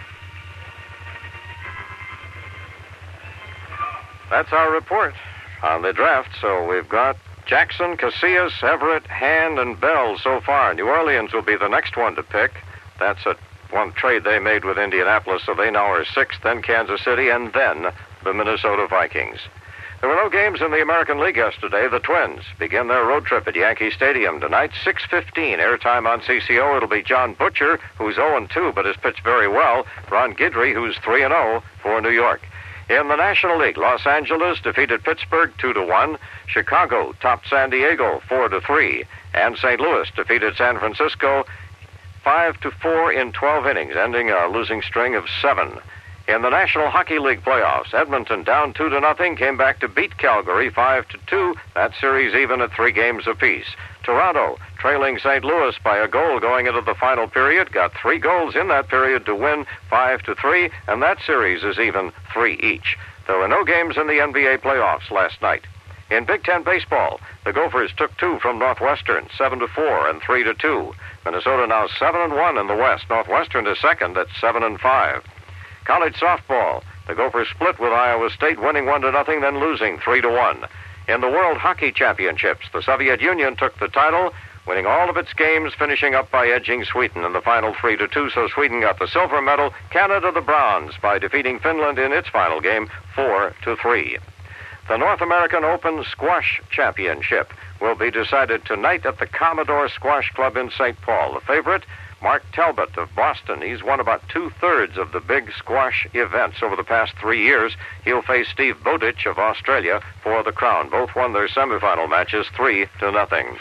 That's our report on the draft. So we've got Jackson, Casillas, Everett, Hand, and Bell so far. New Orleans will be the next one to pick. That's a one trade they made with Indianapolis, so they now are sixth, then Kansas City, and then the Minnesota Vikings. There were no games in the American League yesterday. The Twins begin their road trip at Yankee Stadium tonight, six fifteen. Airtime on C C O. It'll be John Butcher, who's oh and two, but has pitched very well. Ron Guidry, who's three and oh for New York. In the National League, Los Angeles defeated Pittsburgh two to one. Chicago topped San Diego four to three. And Saint Louis defeated San Francisco five to four in twelve innings, ending a losing string of seven. In the National Hockey League playoffs, Edmonton down two to nothing came back to beat Calgary five to two. That series even at three games apiece. Toronto, trailing Saint Louis by a goal going into the final period, got three goals in that period to win five to three, and that series is even three each. There were no games in the N B A playoffs last night. In Big Ten baseball, the Gophers took two from Northwestern, seven to four and three to two. Minnesota now seven and one in the West. Northwestern is second at seven and five. College softball, the Gophers split with Iowa State, winning one to nothing, then losing three to one. In the World Hockey Championships, the Soviet Union took the title, winning all of its games, finishing up by edging Sweden in the final three to two. So Sweden got the silver medal, Canada the bronze by defeating Finland in its final game four to three. The North American Open Squash Championship will be decided tonight at the Commodore Squash Club in Saint Paul. The favorite, Mark Talbot of Boston. He's won about two-thirds of the big squash events over the past three years. He'll face Steve Bowditch of Australia for the crown. Both won their semifinal matches three to nothing.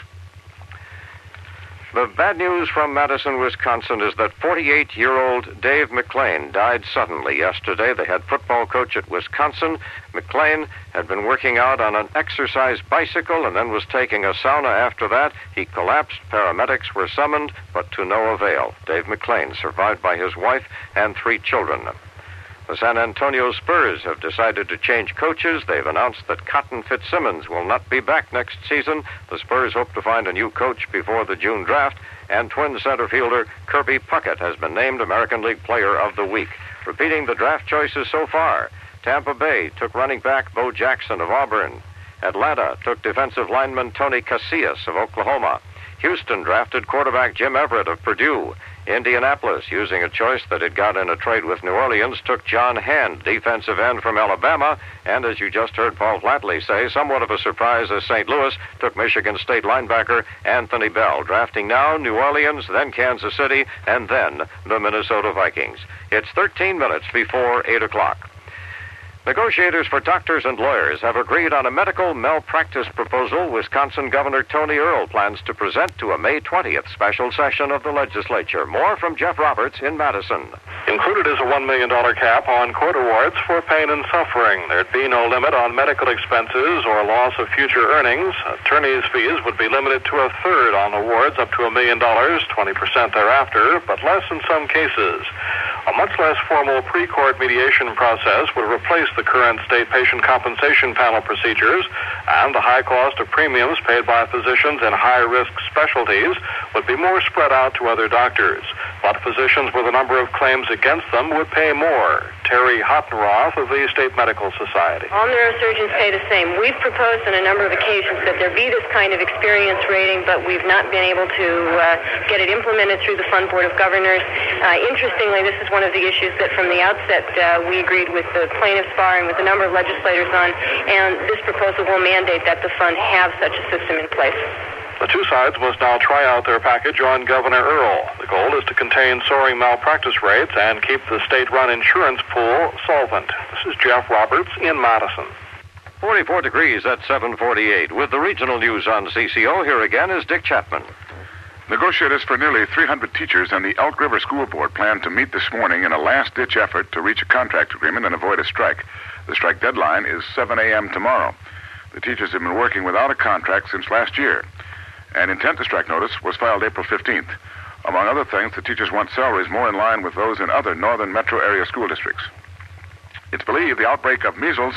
The bad news from Madison, Wisconsin is that forty-eight-year-old Dave McLean died suddenly yesterday. The head football coach at Wisconsin, McLean, had been working out on an exercise bicycle and then was taking a sauna after that. He collapsed. Paramedics were summoned, but to no avail. Dave McLean, survived by his wife and three children. The San Antonio Spurs have decided to change coaches. They've announced that Cotton Fitzsimmons will not be back next season. The Spurs hope to find a new coach before the June draft. And Twin center fielder Kirby Puckett has been named American League Player of the Week. Repeating the draft choices so far, Tampa Bay took running back Bo Jackson of Auburn. Atlanta took defensive lineman Tony Casillas of Oklahoma. Houston drafted quarterback Jim Everett of Purdue. Indianapolis, using a choice that it got in a trade with New Orleans, took John Hand, defensive end from Alabama. And as you just heard Paul Flatley say, somewhat of a surprise as Saint Louis took Michigan State linebacker Anthony Bell. Drafting now New Orleans, then Kansas City, and then the Minnesota Vikings. It's thirteen minutes before eight o'clock. Negotiators for doctors and lawyers have agreed on a medical malpractice proposal Wisconsin Governor Tony Earl plans to present to a May twentieth special session of the legislature. More from Jeff Roberts in Madison. Included is a one million dollars cap on court awards for pain and suffering. There'd be no limit on medical expenses or loss of future earnings. Attorneys' fees would be limited to a third on awards up to a million dollars, twenty percent thereafter, but less in some cases. A much less formal pre-court mediation process would replace the current state patient compensation panel procedures, and the high cost of premiums paid by physicians in high-risk specialties would be more spread out to other doctors. But physicians with a number of claims against them would pay more. Terry Hottenroth of the State Medical Society. All neurosurgeons pay the same. We've proposed on a number of occasions that there be this kind of experience rating, but we've not been able to uh, get it implemented through the Fund Board of Governors. Uh, interestingly, this is one of the issues that from the outset uh, we agreed with the plaintiffs bar and with a number of legislators on, and this proposal will mandate that the fund have such a system in place. The two sides must now try out their package on Governor Earl. The goal is to contain soaring malpractice rates and keep the state-run insurance pool solvent. This is Jeff Roberts in Madison. forty-four degrees at seven forty-eight. With the regional news on C C O, here again is Dick Chapman. Negotiators for nearly three hundred teachers and the Elk River School Board plan to meet this morning in a last-ditch effort to reach a contract agreement and avoid a strike. The strike deadline is seven a.m. tomorrow. The teachers have been working without a contract since last year. An intent to strike notice was filed April fifteenth. Among other things, the teachers want salaries more in line with those in other northern metro area school districts. It's believed the outbreak of measles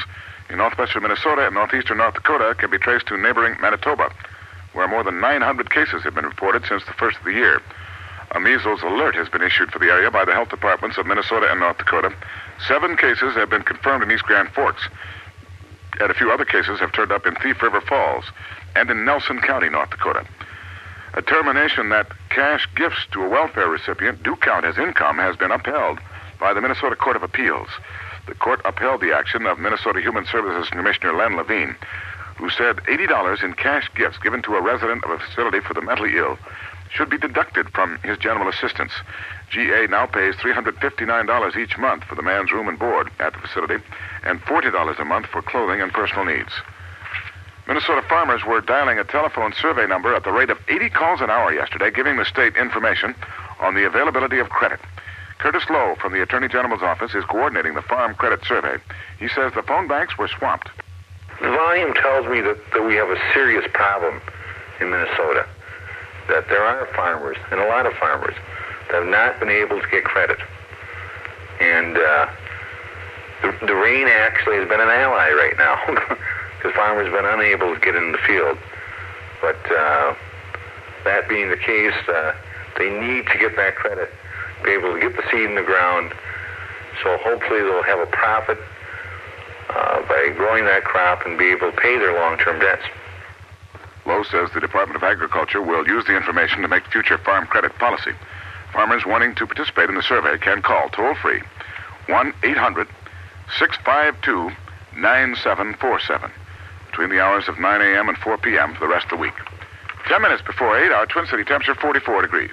in northwestern Minnesota and northeastern North Dakota can be traced to neighboring Manitoba, where more than nine hundred cases have been reported since the first of the year. A measles alert has been issued for the area by the health departments of Minnesota and North Dakota. Seven cases have been confirmed in East Grand Forks, and a few other cases have turned up in Thief River Falls and in Nelson County, North Dakota. A determination that cash gifts to a welfare recipient do count as income has been upheld by the Minnesota Court of Appeals. The court upheld the action of Minnesota Human Services Commissioner Len Levine, who said eighty dollars in cash gifts given to a resident of a facility for the mentally ill should be deducted from his general assistance. G A now pays three hundred fifty-nine dollars each month for the man's room and board at the facility and forty dollars a month for clothing and personal needs. Minnesota farmers were dialing a telephone survey number at the rate of eighty calls an hour yesterday, giving the state information on the availability of credit. Curtis Lowe from the Attorney General's office is coordinating the farm credit survey. He says the phone banks were swamped. The volume tells me that, that we have a serious problem in Minnesota, that there are farmers, and a lot of farmers, that have not been able to get credit. And uh, the, the rain actually has been an ally right now, because farmers have been unable to get in the field. But uh, that being the case, uh, they need to get that credit, be able to get the seed in the ground, so hopefully they'll have a profit uh, by growing that crop and be able to pay their long-term debts. Lowe says the Department of Agriculture will use the information to make future farm credit policy. Farmers wanting to participate in the survey can call toll-free one eight hundred six five two nine seven four seven between the hours of nine a.m. and four p.m. for the rest of the week. Ten minutes before eight, our Twin City temperature forty-four degrees.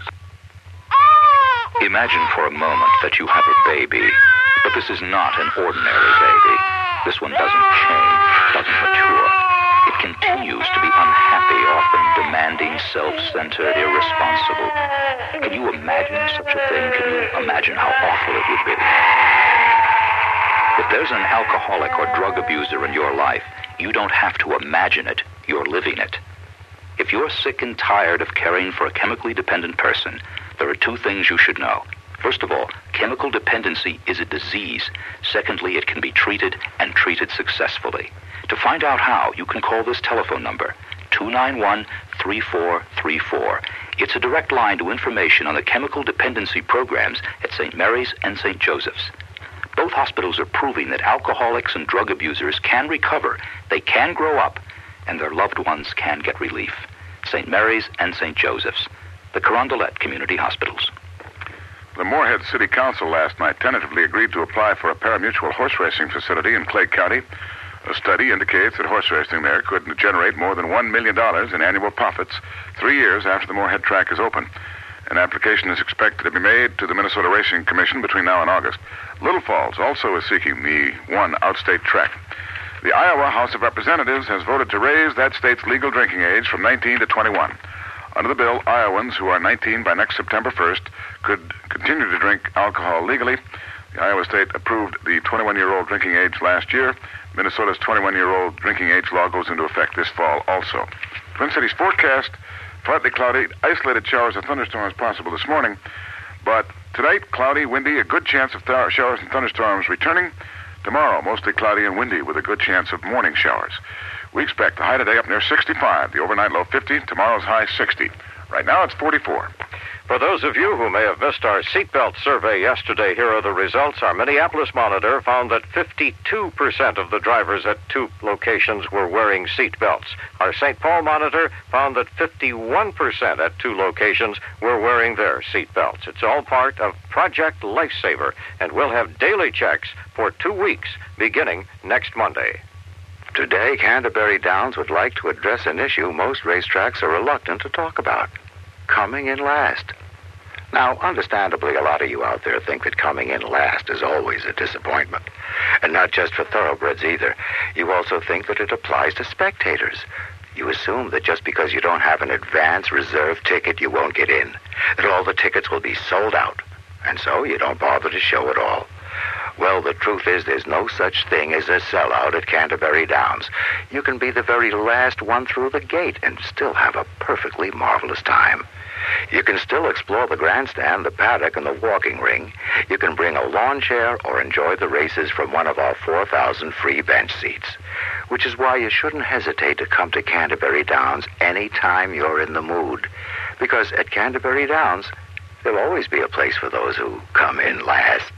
Imagine for a moment that you have a baby, but this is not an ordinary baby. This one doesn't change, doesn't mature. It continues to be unhappy, often demanding, self-centered, irresponsible. Can you imagine such a thing? Can you imagine how awful it would be? If there's an alcoholic or drug abuser in your life, you don't have to imagine it, you're living it. If you're sick and tired of caring for a chemically dependent person, there are two things you should know. First of all, chemical dependency is a disease. Secondly, it can be treated and treated successfully. To find out how, you can call this telephone number, two nine one, three four three four. It's a direct line to information on the chemical dependency programs at Saint Mary's and Saint Joseph's. Both hospitals are proving that alcoholics and drug abusers can recover, they can grow up, and their loved ones can get relief. Saint Mary's and Saint Joseph's, the Carondelet Community Hospitals. The Moorhead City Council last night tentatively agreed to apply for a pari-mutuel horse racing facility in Clay County. A study indicates that horse racing there could generate more than one million dollars in annual profits three years after the Moorhead track is open. An application is expected to be made to the Minnesota Racing Commission between now and August. Little Falls also is seeking the one outstate track. The Iowa House of Representatives has voted to raise that state's legal drinking age from nineteen to twenty-one. Under the bill, Iowans who are nineteen by next September first could continue to drink alcohol legally. The Iowa state approved the twenty-one-year-old drinking age last year. Minnesota's twenty-one-year-old drinking age law goes into effect this fall also. Twin Cities forecast, partly cloudy, isolated showers and thunderstorms possible this morning. But tonight, cloudy, windy, a good chance of th- showers and thunderstorms returning. Tomorrow, mostly cloudy and windy with a good chance of morning showers. We expect the high today up near sixty-five, the overnight low fifty, tomorrow's high sixty. Right now, it's forty-four. For those of you who may have missed our seatbelt survey yesterday, here are the results. Our Minneapolis Monitor found that fifty-two percent of the drivers at two locations were wearing seatbelts. Our Saint Paul Monitor found that fifty-one percent at two locations were wearing their seatbelts. It's all part of Project Lifesaver, and we'll have daily checks for two weeks, beginning next Monday. Today, Canterbury Downs would like to address an issue most racetracks are reluctant to talk about. Coming in last. Now, understandably, a lot of you out there think that coming in last is always a disappointment. And not just for thoroughbreds either. You also think that it applies to spectators. You assume that just because you don't have an advance reserve ticket, you won't get in. That all the tickets will be sold out. And so you don't bother to show at all. Well, the truth is there's no such thing as a sellout at Canterbury Downs. You can be the very last one through the gate and still have a perfectly marvelous time. You can still explore the grandstand, the paddock, and the walking ring. You can bring a lawn chair or enjoy the races from one of our four thousand free bench seats. Which is why you shouldn't hesitate to come to Canterbury Downs any time you're in the mood. Because at Canterbury Downs, there'll always be a place for those who come in last.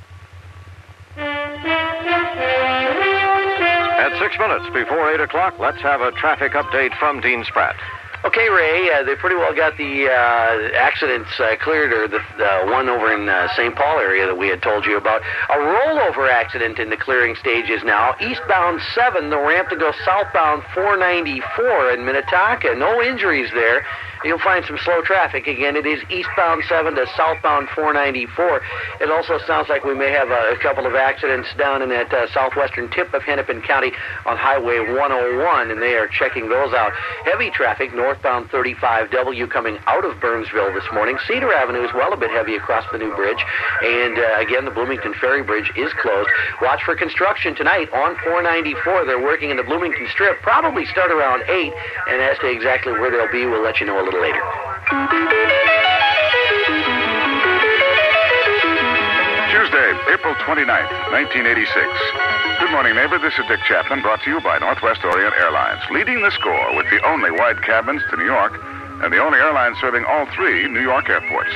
At six minutes before eight o'clock, let's have a traffic update from Dean Spratt. Okay, Ray, uh, they pretty well got the uh, accidents uh, cleared, or the, the one over in uh, Saint Paul area that we had told you about. A rollover accident in the clearing stages now. Eastbound seven, the ramp to go southbound four ninety-four in Minnetonka. No injuries there. You'll find some slow traffic. Again, it is eastbound seven to southbound four ninety-four. It also sounds like we may have a, a couple of accidents down in that uh, southwestern tip of Hennepin County on Highway one oh one, and they are checking those out. Heavy traffic northbound thirty-five W coming out of Burnsville this morning. Cedar Avenue is well a bit heavy across the new bridge. And uh, again, the Bloomington Ferry Bridge is closed. Watch for construction tonight on four ninety-four. They're working in the Bloomington Strip. Probably start around eight, and as to exactly where they'll be, we'll let you know a little later. Tuesday, April twenty-ninth, nineteen eighty-six. Good morning, neighbor. This is Dick Chapman, brought to you by Northwest Orient Airlines, leading the score with the only wide cabins to New York and the only airline serving all three New York airports.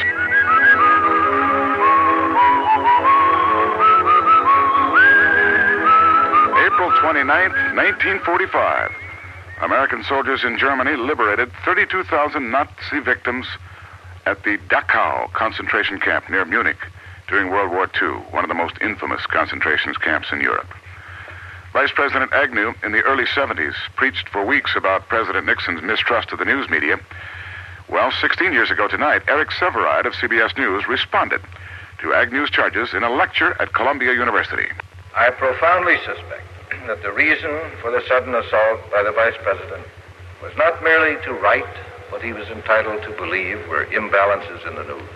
April twenty-ninth, nineteen forty-five. American soldiers in Germany liberated thirty-two thousand Nazi victims at the Dachau concentration camp near Munich during World War Two, one of the most infamous concentration camps in Europe. Vice President Agnew in the early seventies preached for weeks about President Nixon's mistrust of the news media. Well, sixteen years ago tonight, Eric Sevareid of C B S News responded to Agnew's charges in a lecture at Columbia University. I profoundly suspect that the reason for the sudden assault by the Vice President was not merely to write what he was entitled to believe were imbalances in the news,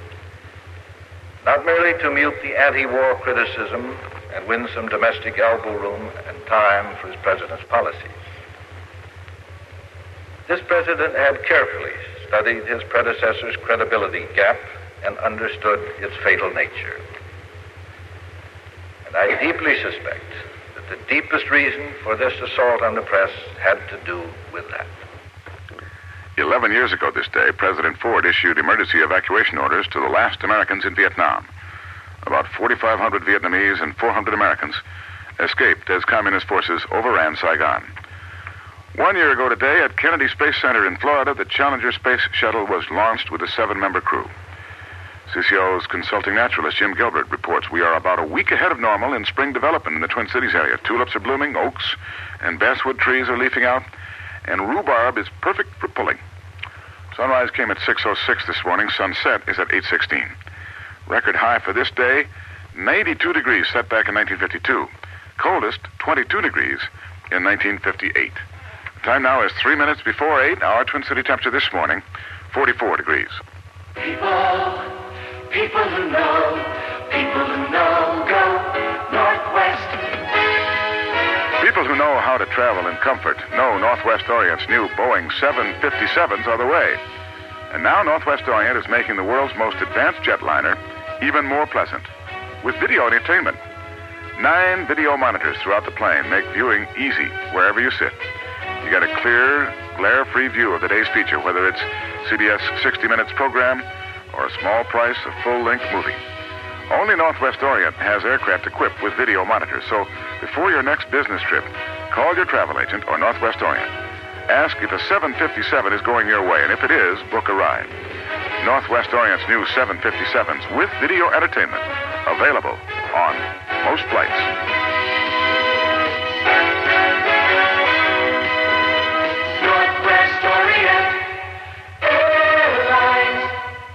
not merely to mute the anti-war criticism and win some domestic elbow room and time for his president's policies. This president had carefully studied his predecessor's credibility gap and understood its fatal nature. And I deeply suspect that the deepest reason for this assault on the press had to do with that. Eleven years ago this day, President Ford issued emergency evacuation orders to the last Americans in Vietnam. About forty-five hundred Vietnamese and four hundred Americans escaped as communist forces overran Saigon. One year ago today, at Kennedy Space Center in Florida, the Challenger space shuttle was launched with a seven-member crew. C C O's consulting naturalist Jim Gilbert reports we are about a week ahead of normal in spring development in the Twin Cities area. Tulips are blooming, oaks and basswood trees are leafing out, and rhubarb is perfect for pulling. Sunrise came at six oh six this morning. Sunset is at eight sixteen. Record high for this day, ninety-two degrees, set back in nineteen fifty-two. Coldest, twenty-two degrees in nineteen fifty-eight. The time now is three minutes before eight. Our Twin City temperature this morning, forty-four degrees. People, people who know, people who know, go Northwest. People who know how to travel in comfort know Northwest Orient's new Boeing seven fifty-sevens are the way. And now Northwest Orient is making the world's most advanced jetliner even more pleasant with video entertainment. Nine video monitors throughout the plane make viewing easy wherever you sit. You get a clear, glare-free view of the day's feature, whether it's C B S sixty minutes program or a small price of full-length movie. Only Northwest Orient has aircraft equipped with video monitors, so before your next business trip, call your travel agent or Northwest Orient. Ask if a seven fifty-seven is going your way, and if it is, book a ride. Northwest Orient's new seven fifty-sevens with video entertainment, available on most flights. Northwest Orient Airlines.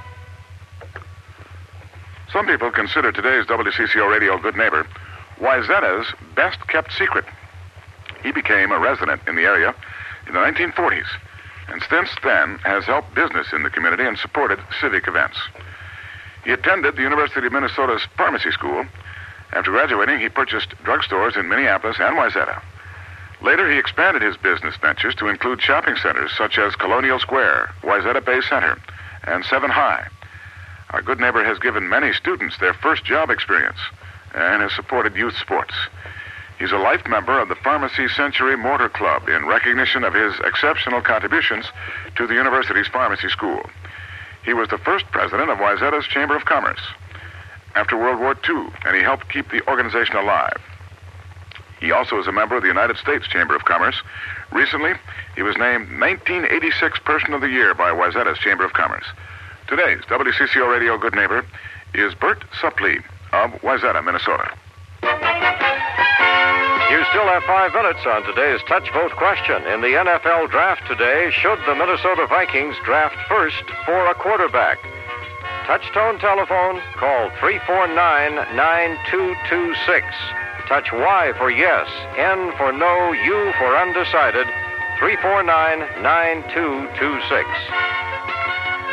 Some people consider today's W C C O radio good neighbor Wayzata's best-kept secret. He became a resident in the area in the nineteen forties, and since then has helped business in the community and supported civic events. He attended the University of Minnesota's pharmacy school After graduating, he purchased drugstores in Minneapolis and Wayzata. Later, he expanded his business ventures to include shopping centers such as Colonial Square, Wayzata Bay Center, and Seven High. Our good neighbor has given many students their first job experience and has supported youth sports. He's a life member of the Pharmacy Century Motor Club in recognition of his exceptional contributions to the university's pharmacy school. He was the first president of Wayzata's Chamber of Commerce after World War Two, and he helped keep the organization alive. He also is a member of the United States Chamber of Commerce. Recently, he was named nineteen eighty-six Person of the Year by Wayzata's Chamber of Commerce. Today's W C C O Radio Good Neighbor is Bert Suplee of Wayzata, Minnesota. You still have five minutes on today's Touch Vote question. In the N F L draft today, should the Minnesota Vikings draft first for a quarterback? Touch-tone telephone, call three four nine, nine two two six. Touch Y for yes, N for no, U for undecided, three four nine, nine two two six.